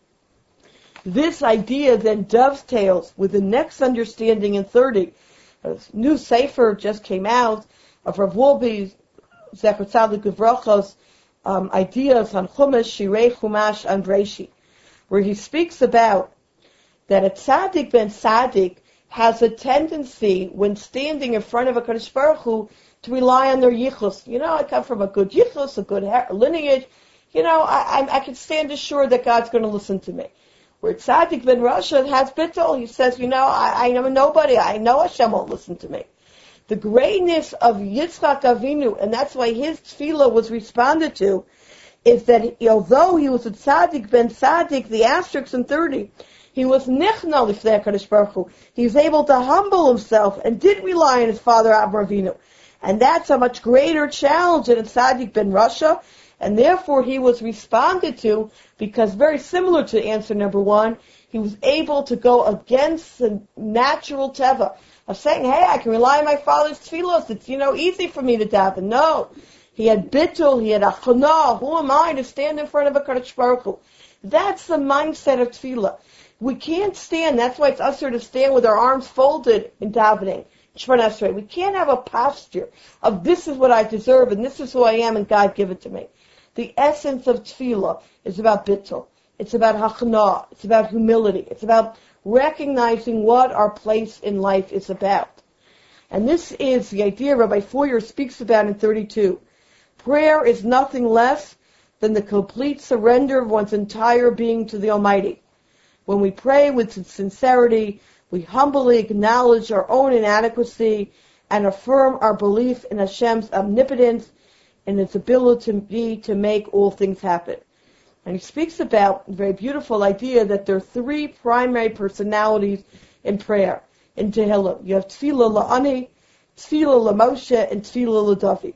This idea then dovetails with the next understanding in 30. A new sefer just came out of Rav Wolbe, Zecher Tzadik Livracha's ideas on Chumash, Shirei Chumash, and Breishi, where he speaks about that a tzaddik ben tzaddik has a tendency, when standing in front of a Kadosh Baruch Hu, to rely on their yichus. I come from a good yichus, a good lineage. I can stand assured that God's going to listen to me. Where Tzaddik ben Rasha has bittul. He says, I am a nobody. I know Hashem won't listen to me. The greatness of Yitzchak Avinu, and that's why his tefillah was responded to, is that although he was a Tzaddik ben Tzaddik, the asterisk in 30, he was nichna l'fnei HaKadosh Baruch Hu. He was able to humble himself and did rely on his father Avraham Avinu. And that's a much greater challenge than a Tzaddik ben Rasha, and therefore he was responded to, because very similar to answer number 1, he was able to go against the natural teva of saying, hey, I can rely on my father's tefillos. It's, easy for me to daven. No. He had bittul, he had achana. Who am I to stand in front of a Kadosh Baruch Hu? That's the mindset of tefillah. We can't stand, that's why it's usher to stand with our arms folded in davening. We can't have a posture of this is what I deserve and this is who I am and God give it to me. The essence of tefillah is about bittul. It's about hachana. It's about humility. It's about recognizing what our place in life is about. And this is the idea Rabbi Foyer speaks about in 32. Prayer is nothing less than the complete surrender of one's entire being to the Almighty. When we pray with sincerity, we humbly acknowledge our own inadequacy and affirm our belief in Hashem's omnipotence and its ability to make all things happen. And he speaks about a very beautiful idea that there are 3 primary personalities in prayer, in Tehillim. You have Tefillah La'ani, Tefillah LaMoshe, and Tefillah LaDavid.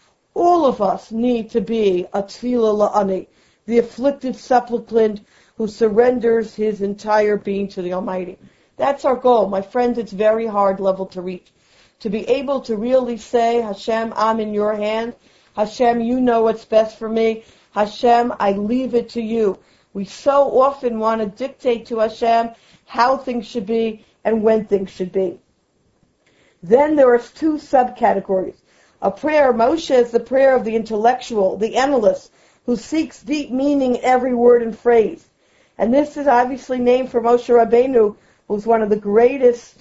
All of us need to be a Tefillah La'ani, the afflicted supplicant who surrenders his entire being to the Almighty. That's our goal. My friends, it's very hard level to reach. To be able to really say, Hashem, I'm in your hands. Hashem, you know what's best for me. Hashem, I leave it to you. We so often want to dictate to Hashem how things should be and when things should be. Then there are 2 subcategories. A prayer, Moshe, is the prayer of the intellectual, the analyst, who seeks deep meaning in every word and phrase. And this is obviously named for Moshe Rabbeinu, who's one of the greatest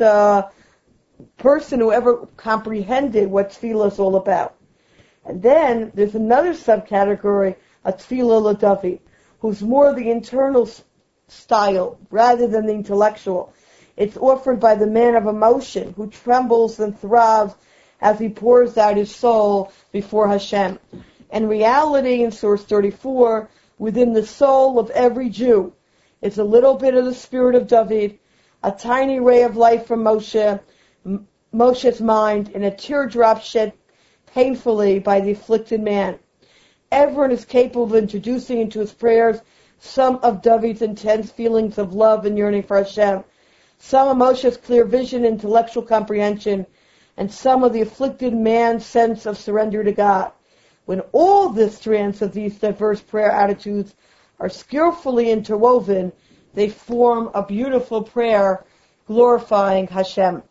person who ever comprehended what tefillah is all about. And then there's another subcategory, a tefillah LaDavid, who's more the internal style rather than the intellectual. It's offered by the man of emotion who trembles and throbs as he pours out his soul before Hashem. And reality, in source 34, within the soul of every Jew, is a little bit of the spirit of David, a tiny ray of life from Moshe's mind, and a teardrop shed painfully by the afflicted man. Everyone is capable of introducing into his prayers some of David's intense feelings of love and yearning for Hashem, some of Moshe's clear vision and intellectual comprehension, and some of the afflicted man's sense of surrender to God. When all the strands of these diverse prayer attitudes are skillfully interwoven, they form a beautiful prayer glorifying Hashem.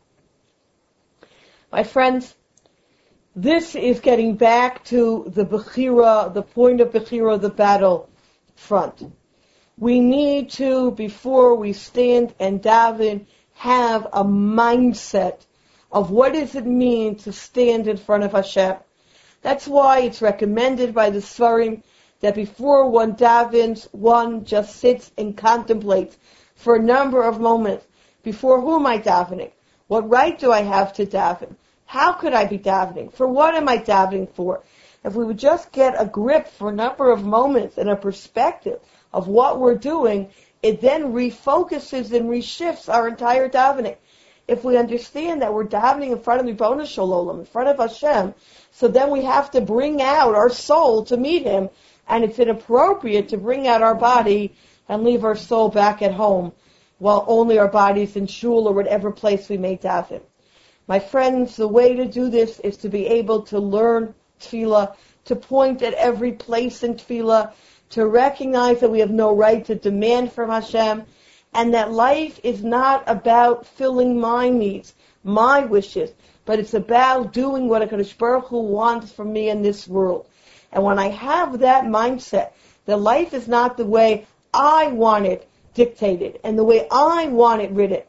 My friends, this is getting back to the Bechira, the point of Bechira, the battle front. We need to, before we stand and daven, have a mindset of what does it mean to stand in front of Hashem. That's why it's recommended by the Svarim that before one davens, one just sits and contemplates for a number of moments. Before who am I davening? What right do I have to daven? How could I be davening? For what am I davening for? If we would just get a grip for a number of moments and a perspective of what we're doing, it then refocuses and reshifts our entire davening. If we understand that we're davening in front of Ribono Shel Olam, in front of Hashem, so then we have to bring out our soul to meet Him, and it's inappropriate to bring out our body and leave our soul back at home while only our body's in shul or whatever place we may daven. My friends, the way to do this is to be able to learn tefillah, to point at every place in tefillah, to recognize that we have no right to demand from Hashem, and that life is not about filling my needs, my wishes, but it's about doing what HaKadosh Baruch Hu wants from me in this world. And when I have that mindset, that life is not the way I want it dictated and the way I want it written,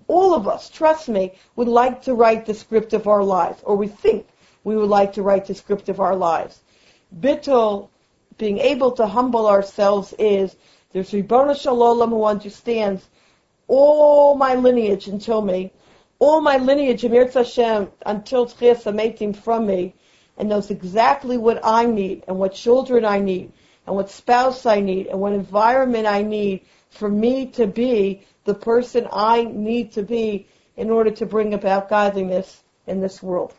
All of us, trust me, would like to write the script of our lives, or we think we would like to write the script of our lives. Bittul, being able to humble ourselves, is there's Ribbono Shel Olam who understands all my lineage until me, all my lineage, Emir Hashem, until Tchias HaMeitim from me, and knows exactly what I need, and what children I need, and what spouse I need, and what environment I need for me to be the person I need to be in order to bring about godliness in this world.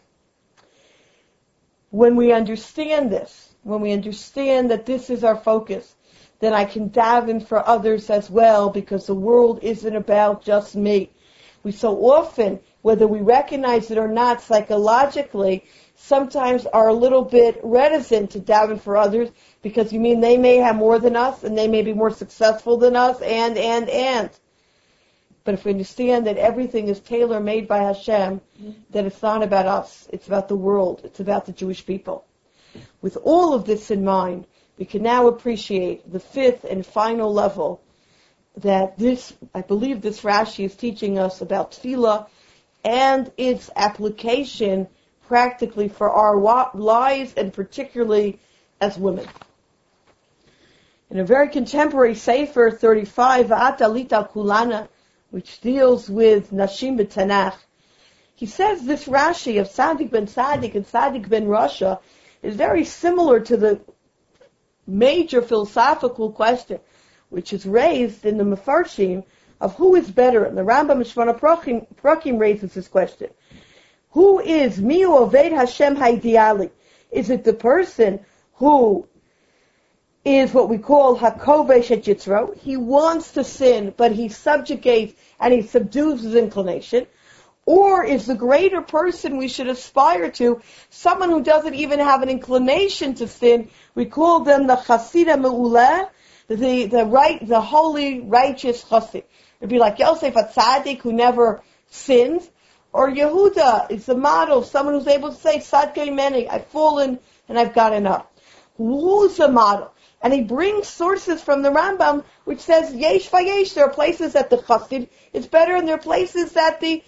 When we understand this, when we understand that this is our focus, then I can daven for others as well, because the world isn't about just me. We so often, whether we recognize it or not, psychologically, sometimes are a little bit reticent to daven for others, because you mean they may have more than us, and they may be more successful than us, and. But if we understand that everything is tailor-made by Hashem, that it's not about us, it's about the world, it's about the Jewish people. With all of this in mind, we can now appreciate the fifth and final level that I believe this Rashi is teaching us about tefillah and its application practically for our lives, and particularly as women. In a very contemporary Sefer 35, Va'atalita Kulana, which deals with Nashim b'Tanakh, he says this Rashi of Tzaddik ben Tzaddik and Tzaddik ben Rasha is very similar to the major philosophical question which is raised in the Mefarshim of who is better. And the Rambam Shemona Prakim raises this question. Who is Miu Oved Hashem Haideali? Is it the person who is what we call Hakovesh et Yitzro? He wants to sin, but he subjugates and he subdues his inclination. Or is the greater person we should aspire to someone who doesn't even have an inclination to sin? We call them the Chasida Me'uleh, the holy, righteous Chassid. It'd be like Yosef HaTzadik, who never sins. Or Yehuda is the model, someone who's able to say, Sadkei Meni, I've fallen and I've got enough. Who's the model? And he brings sources from the Rambam which says, Yesh Vayesh, there are places that the Chassid is better, and there are places that the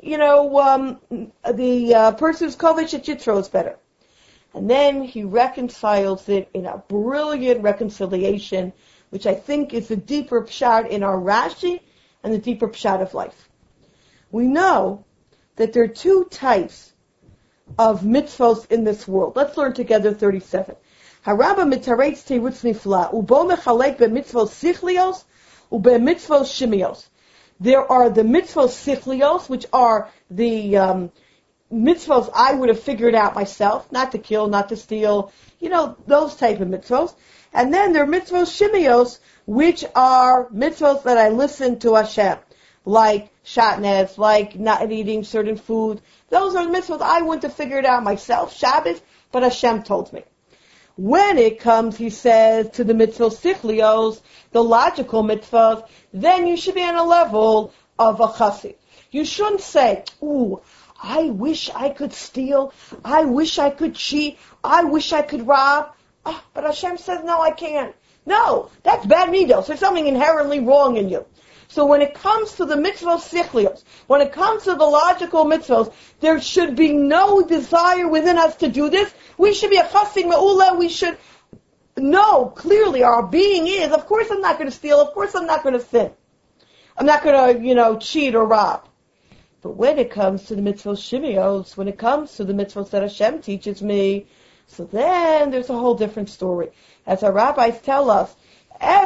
person who's Kovesh et Yitro is better. And then he reconciles it in a brilliant reconciliation, which I think is the deeper pshat in our Rashi and the deeper pshat of life. We know that there are two types of mitzvos in this world. Let's learn together 37. Harabba mitaretz teirutz nifla, ubo mechalek b'mitzvos sichlios, ube mitzvos shimios. There are the mitzvos sichlios, which are the mitzvos I would have figured out myself, not to kill, not to steal, those type of mitzvos. And then there are mitzvos shimios, which are mitzvos that I listen to Hashem, like shatnez, like not eating certain food. Those are the mitzvos I wouldn't have figured out myself, Shabbos, but Hashem told me. When it comes, he says, to the mitzvos sichlios, the logical mitzvahs, then you should be on a level of a chassid. You shouldn't say, ooh, I wish I could steal, I wish I could cheat, I wish I could rob, but Hashem says, no, I can't. No, that's bad midos. There's something inherently wrong in you. So when it comes to the mitzvos sichlios, when it comes to the logical mitzvos, there should be no desire within us to do this. We should be a chassid me'ula. We should know clearly our being is, of course I'm not going to steal, of course I'm not going to sin. I'm not going to, cheat or rob. But when it comes to the mitzvos shimios, when it comes to the mitzvos that Hashem teaches me, so then there's a whole different story. As our rabbis tell us, I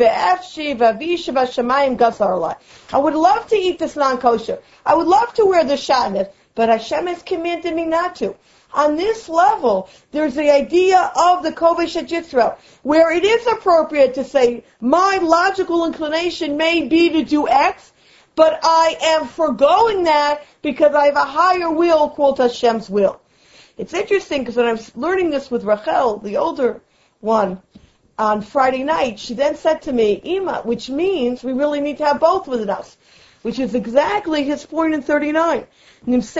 would love to eat this non-kosher. I would love to wear the shatnez, but Hashem has commanded me not to. On this level, there's the idea of the Kovesh et Yitro, where it is appropriate to say, my logical inclination may be to do X, but I am foregoing that because I have a higher will called Hashem's will. It's interesting because when I was learning this with Rachel, the older one, on Friday night, she then said to me, Ima, which means we really need to have both within us, which is exactly his point in 39. There's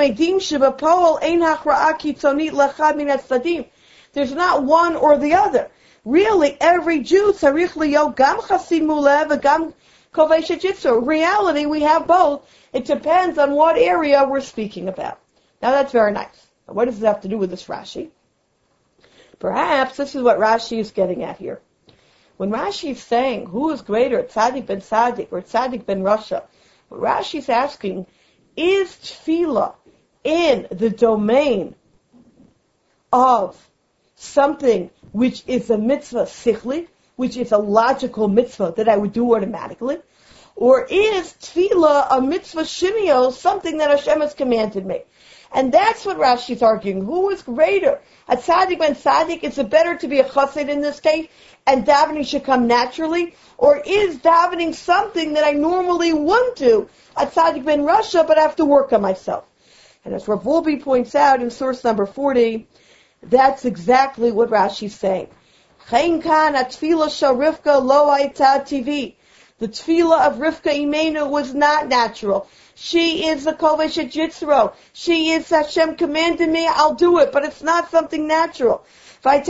not one or the other. Really, every Jew tzarich liyo gam chasid muleh v'gam Koveshet Yitzro. In reality, we have both. It depends on what area we're speaking about. Now that's very nice. Now, what does it have to do with this Rashi? Perhaps this is what Rashi is getting at here. When Rashi is saying, who is greater, Tzaddik ben Tzaddik or Tzaddik ben Rasha, what Rashi is asking, is tefillah in the domain of something which is a mitzvah sichli, which is a logical mitzvah that I would do automatically, or is tefillah a mitzvah shimio, something that Hashem has commanded me? And that's what Rashi is arguing. Who is greater? A tzaddik ben tzaddik, is it better to be a chassid in this case, and davening should come naturally? Or is davening something that I normally want to, a tzaddik ben Rasha, but I have to work on myself? And as Rav Wolbe points out in source number 40, that's exactly what Rashi is saying. Chen kan atfila shel Rivka lo hayta TV. The tefillah of Rivka Imenu was not natural. She is the Koveshet Yitzro. She is Hashem commanded me, I'll do it, but it's not something natural. She had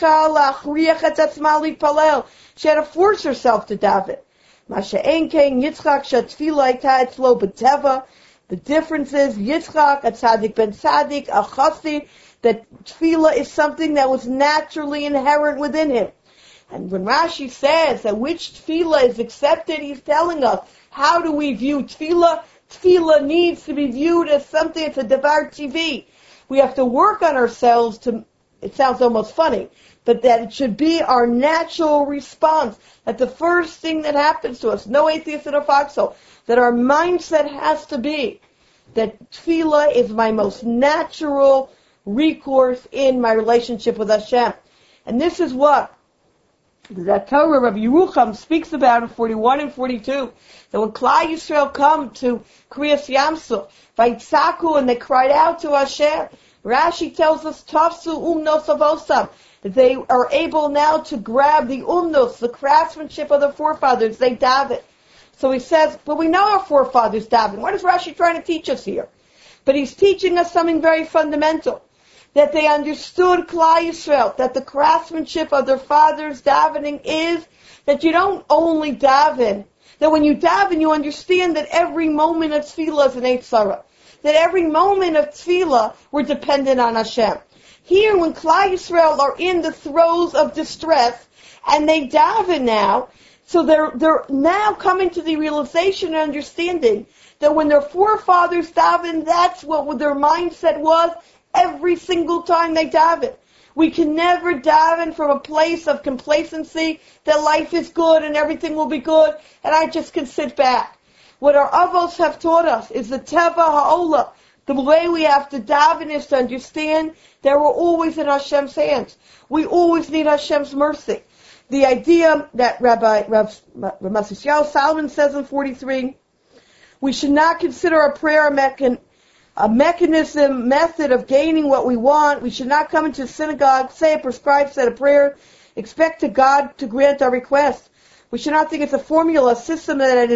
to force herself to daven. The difference is Yitzchak, a tzaddik ben tzaddik, a chassid, that tefillah is something that was naturally inherent within him. And when Rashi says that which tefillah is accepted, he's telling us, how do we view tefillah? Tefillah needs to be viewed as something, it's a davar TV. We have to work on ourselves to, it sounds almost funny, but that it should be our natural response. That the first thing that happens to us, no atheist in a foxhole, that our mindset has to be that tefillah is my most natural recourse in my relationship with Hashem. And this is what the Torah of Yerucham speaks about in 41 and 42, that when Klal Yisrael come to Kriyas Yamsuf, Vaitzaku, and they cried out to Hashem, Rashi tells us, Tafsu umnos avosam, that they are able now to grab the umnos, the craftsmanship of the forefathers, they daven. So he says, but we know our forefathers daven. What is Rashi trying to teach us here? But he's teaching us something very fundamental. That they understood Klal Yisrael, that the craftsmanship of their fathers davening is that you don't only daven, that when you daven you understand that every moment of tefillah is an eitzara, that every moment of tefillah we're dependent on Hashem. Here when Klal Yisrael are in the throes of distress and they daven now, so they're now coming to the realization and understanding that when their forefathers daven, that's what their mindset was. Every single time they daven. We can never daven from a place of complacency that life is good and everything will be good and I just can sit back. What our avos have taught us is the teva ha'olah. The way we have to daven is to understand that we're always in Hashem's hands. We always need Hashem's mercy. The idea that Rav Masisyahu Salomon says in 43, we should not consider a prayer a method of gaining what we want. We should not come into the synagogue, say a prescribed set of prayers, expect God to grant our request. We should not think it's a formula, a system that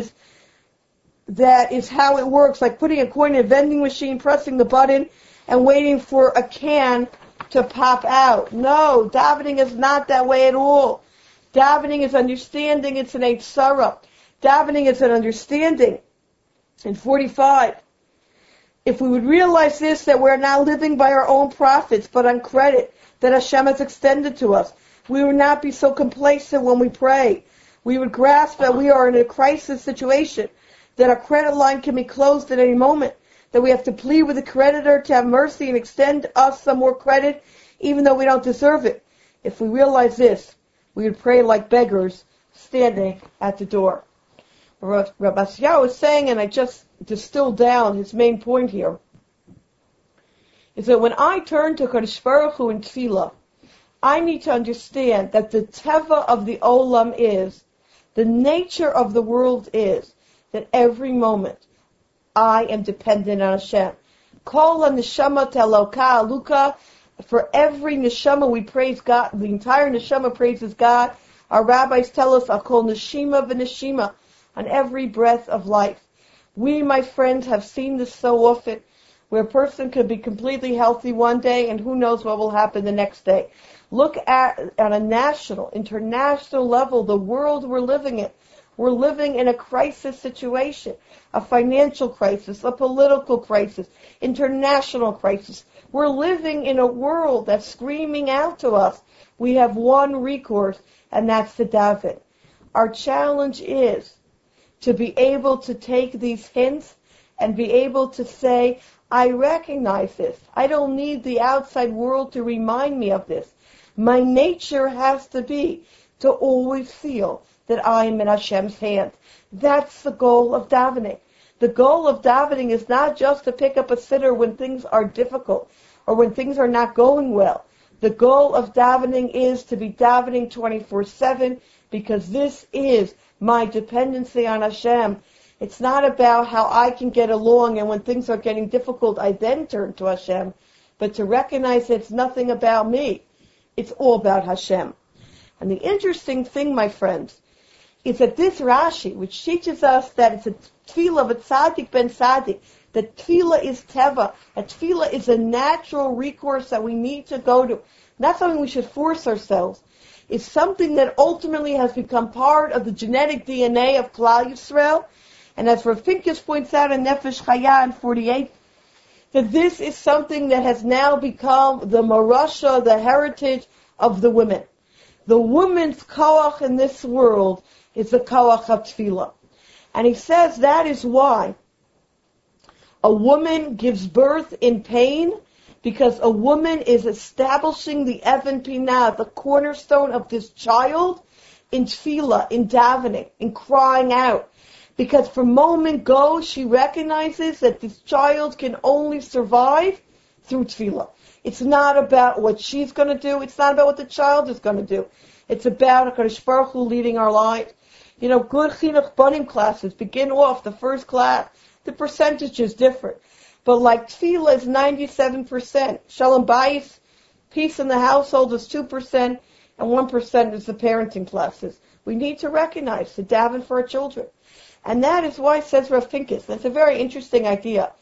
is how it works, like putting a coin in a vending machine, pressing the button, and waiting for a can to pop out. No, davening is not that way at all. Davening is understanding, it's an eitzara. Davening is an understanding. In 45, if we would realize this, that we're now living by our own profits, but on credit that Hashem has extended to us, we would not be so complacent when we pray. We would grasp that we are in a crisis situation, that our credit line can be closed at any moment, that we have to plead with the creditor to have mercy and extend us some more credit, even though we don't deserve it. If we realize this, we would pray like beggars standing at the door. Rav Masyahu is saying, and I just distilled down his main point here, is that when I turn to Kadosh Baruch Hu in tefillah, I need to understand that the teva of the olam is, the nature of the world is, that every moment I am dependent on Hashem. Kol neshama teloka aluka. For every neshama we praise God. The entire neshama praises God. Our rabbis tell us, Akol neshima v'neshima, on every breath of life. We, my friends, have seen this so often, where a person could be completely healthy one day and who knows what will happen the next day. Look at, on a national, international level, the world we're living in. We're living in a crisis situation, a financial crisis, a political crisis, international crisis. We're living in a world that's screaming out to us. We have one recourse, and that's to daven. Our challenge is to be able to take these hints and be able to say, I recognize this. I don't need the outside world to remind me of this. My nature has to be to always feel that I am in Hashem's hand. That's the goal of davening. The goal of davening is not just to pick up a siddur when things are difficult or when things are not going well. The goal of davening is to be davening 24/7 because this is my dependency on Hashem. It's not about how I can get along and when things are getting difficult I then turn to Hashem, but to recognize that it's nothing about me. It's all about Hashem. And the interesting thing, my friends, is that this Rashi, which teaches us that it's a tefillah of a tzaddik ben tzaddik, that tefillah is teva, that tefillah is a natural recourse that we need to go to. Not something we should force ourselves. It's something that ultimately has become part of the genetic DNA of Klal Yisrael. And as Rav Pinkus points out in Nefesh Chaya in 48, that this is something that has now become the marasha, the heritage of the women. The woman's koach in this world is the koach of tefillah. And he says that is why a woman gives birth in pain, because a woman is establishing the Even Pinah, the cornerstone of this child, in tefillah, in davening, in crying out. Because from moment go, she recognizes that this child can only survive through tefillah. It's not about what she's going to do. It's not about what the child is going to do. It's about HaKadosh Baruch Hu leading our lives. You know, good chinuch banim classes begin off the first class. The percentage is different. But like tefillah is 97%. Shalom bayis, peace in the household, is 2%, and 1% is the parenting classes. We need to recognize to daven for our children. And that is why, says Rav Pinkus, that's a very interesting idea.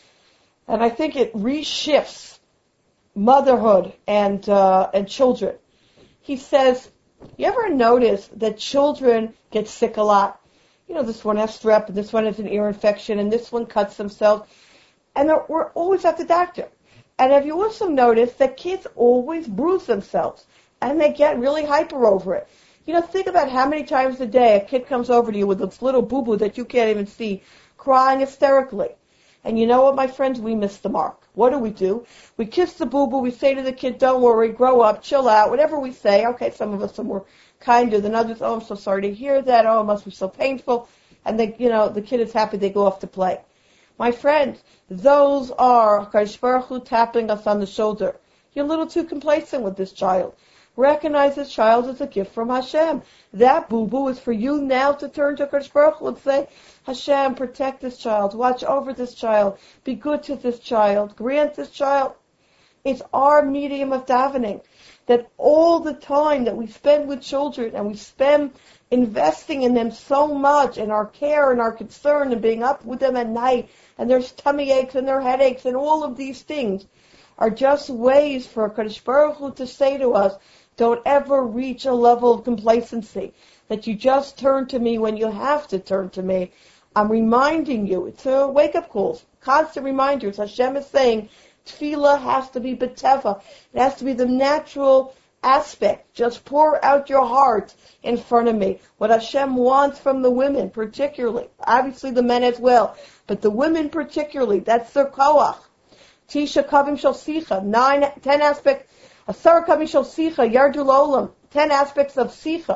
And I think it reshifts motherhood and children. He says, you ever notice that children get sick a lot? You know, this one has strep, and this one has an ear infection, and this one cuts themselves. And we're always at the doctor. And have you also noticed that kids always bruise themselves, and they get really hyper over it? You know, think about how many times a day a kid comes over to you with this little boo-boo that you can't even see, crying hysterically. And you know what, my friends? We miss the mark. What do? We kiss the boo-boo. We say to the kid, don't worry, grow up, chill out, whatever we say. Okay, some of us are more kinder than others. Oh, I'm so sorry to hear that. Oh, it must be so painful. And the kid is happy. They go off to play. My friends, those are HaKadosh Baruch Hu tapping us on the shoulder. You're a little too complacent with this child. Recognize this child as a gift from Hashem. That boo-boo is for you now to turn to HaKadosh Baruch Hu and say, Hashem, protect this child, watch over this child, be good to this child, grant this child. It's our medium of davening. That all the time that we spend with children and we spend investing in them so much and our care and our concern and being up with them at night and their tummy aches and their headaches and all of these things are just ways for HaKadosh Baruch Hu to say to us, don't ever reach a level of complacency, that you just turn to me when you have to turn to me. I'm reminding you. It's a wake-up call, constant reminders. Hashem is saying, tefillah has to be beteva. It has to be the natural aspect. Just pour out your heart in front of me. What Hashem wants from the women, particularly, obviously the men as well, but the women particularly, that's their koach. Tisha kavim shel sicha, 10 aspects. Asar kavim shel sicha, yardu l'olam, 10 aspects of sicha,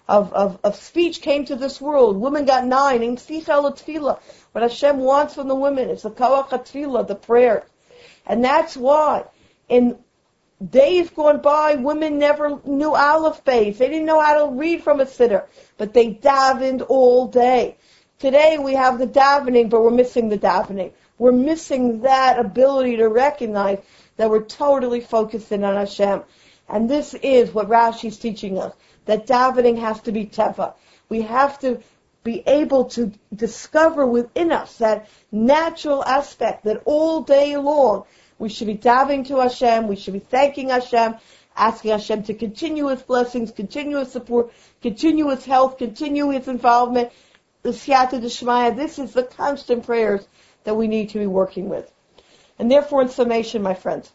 of speech came to this world. Women got 9. In sicha l'tefillah, what Hashem wants from the women is the koach ha'tefillah, the prayer. And that's why in days gone by, women never knew Aleph Beis. They didn't know how to read from a siddur, but they davened all day. Today we have the davening, but we're missing the davening. We're missing that ability to recognize that we're totally focused in on Hashem. And this is what Rashi's teaching us, that davening has to be teva. We have to be able to discover within us that natural aspect that all day long we should be davening to Hashem, we should be thanking Hashem, asking Hashem to continue His blessings, continuous support, continuous health, continuous involvement, the siyata d'shmaya. This is the constant prayers that we need to be working with. And therefore, in summation, my friends,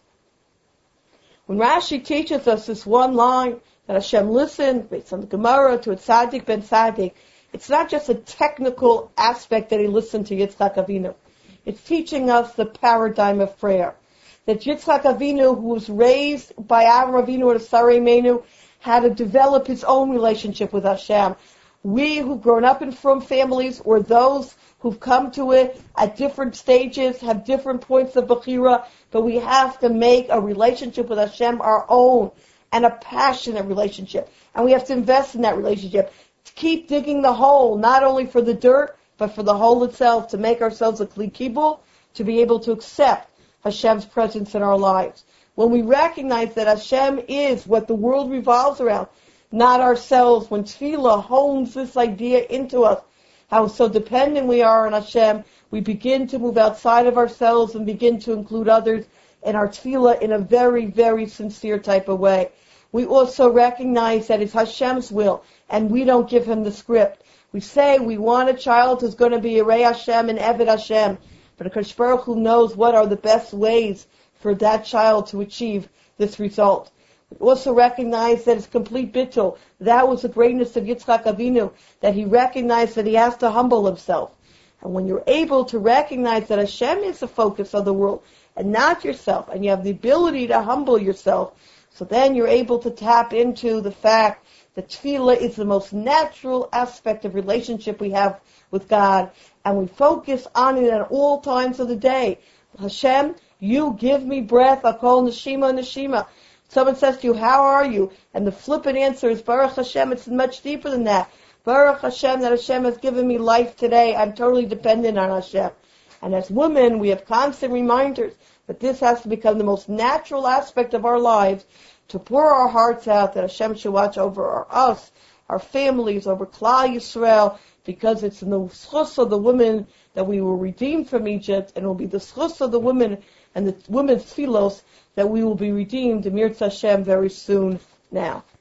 when Rashi teaches us this one line that Hashem listened, based on the Gemara, to a tzaddik ben tzaddik, it's not just a technical aspect that he listened to Yitzchak Avinu. It's teaching us the paradigm of prayer. That Yitzchak Avinu, who was raised by Avraham Avinu at a Sarei Menu, had to develop his own relationship with Hashem. We who've grown up in frum families, or those who've come to it at different stages, have different points of Bechira, but we have to make a relationship with Hashem our own, and a passionate relationship. And we have to invest in that relationship. To keep digging the hole, not only for the dirt, but for the hole itself, to make ourselves a kli kibul, to be able to accept Hashem's presence in our lives. When we recognize that Hashem is what the world revolves around, not ourselves, when Tefillah hones this idea into us, how so dependent we are on Hashem, we begin to move outside of ourselves and begin to include others in our Tefillah in a very, very sincere type of way. We also recognize that it's Hashem's will, and we don't give Him the script. We say we want a child who's going to be Yirei Hashem and Eved Hashem, but HaKadosh Baruch Hu knows what are the best ways for that child to achieve this result. We also recognize that it's complete bittul. That was the greatness of Yitzchak Avinu, that he recognized that he has to humble himself. And when you're able to recognize that Hashem is the focus of the world and not yourself, and you have the ability to humble yourself, so then you're able to tap into the fact that tefillah is the most natural aspect of relationship we have with God, and we focus on it at all times of the day. Hashem, you give me breath. I call neshima, neshima. Someone says to you, how are you? And the flippant answer is, Baruch Hashem. It's much deeper than that. Baruch Hashem, that Hashem has given me life today. I'm totally dependent on Hashem. And as women, we have constant reminders that this has to become the most natural aspect of our lives, to pour our hearts out, that Hashem should watch over us, our families, over Klal Yisrael, because it's in the schus of the women that we were redeemed from Egypt, and it will be the schus of the women and the women's tefillos that we will be redeemed, Emir Hashem, very soon now.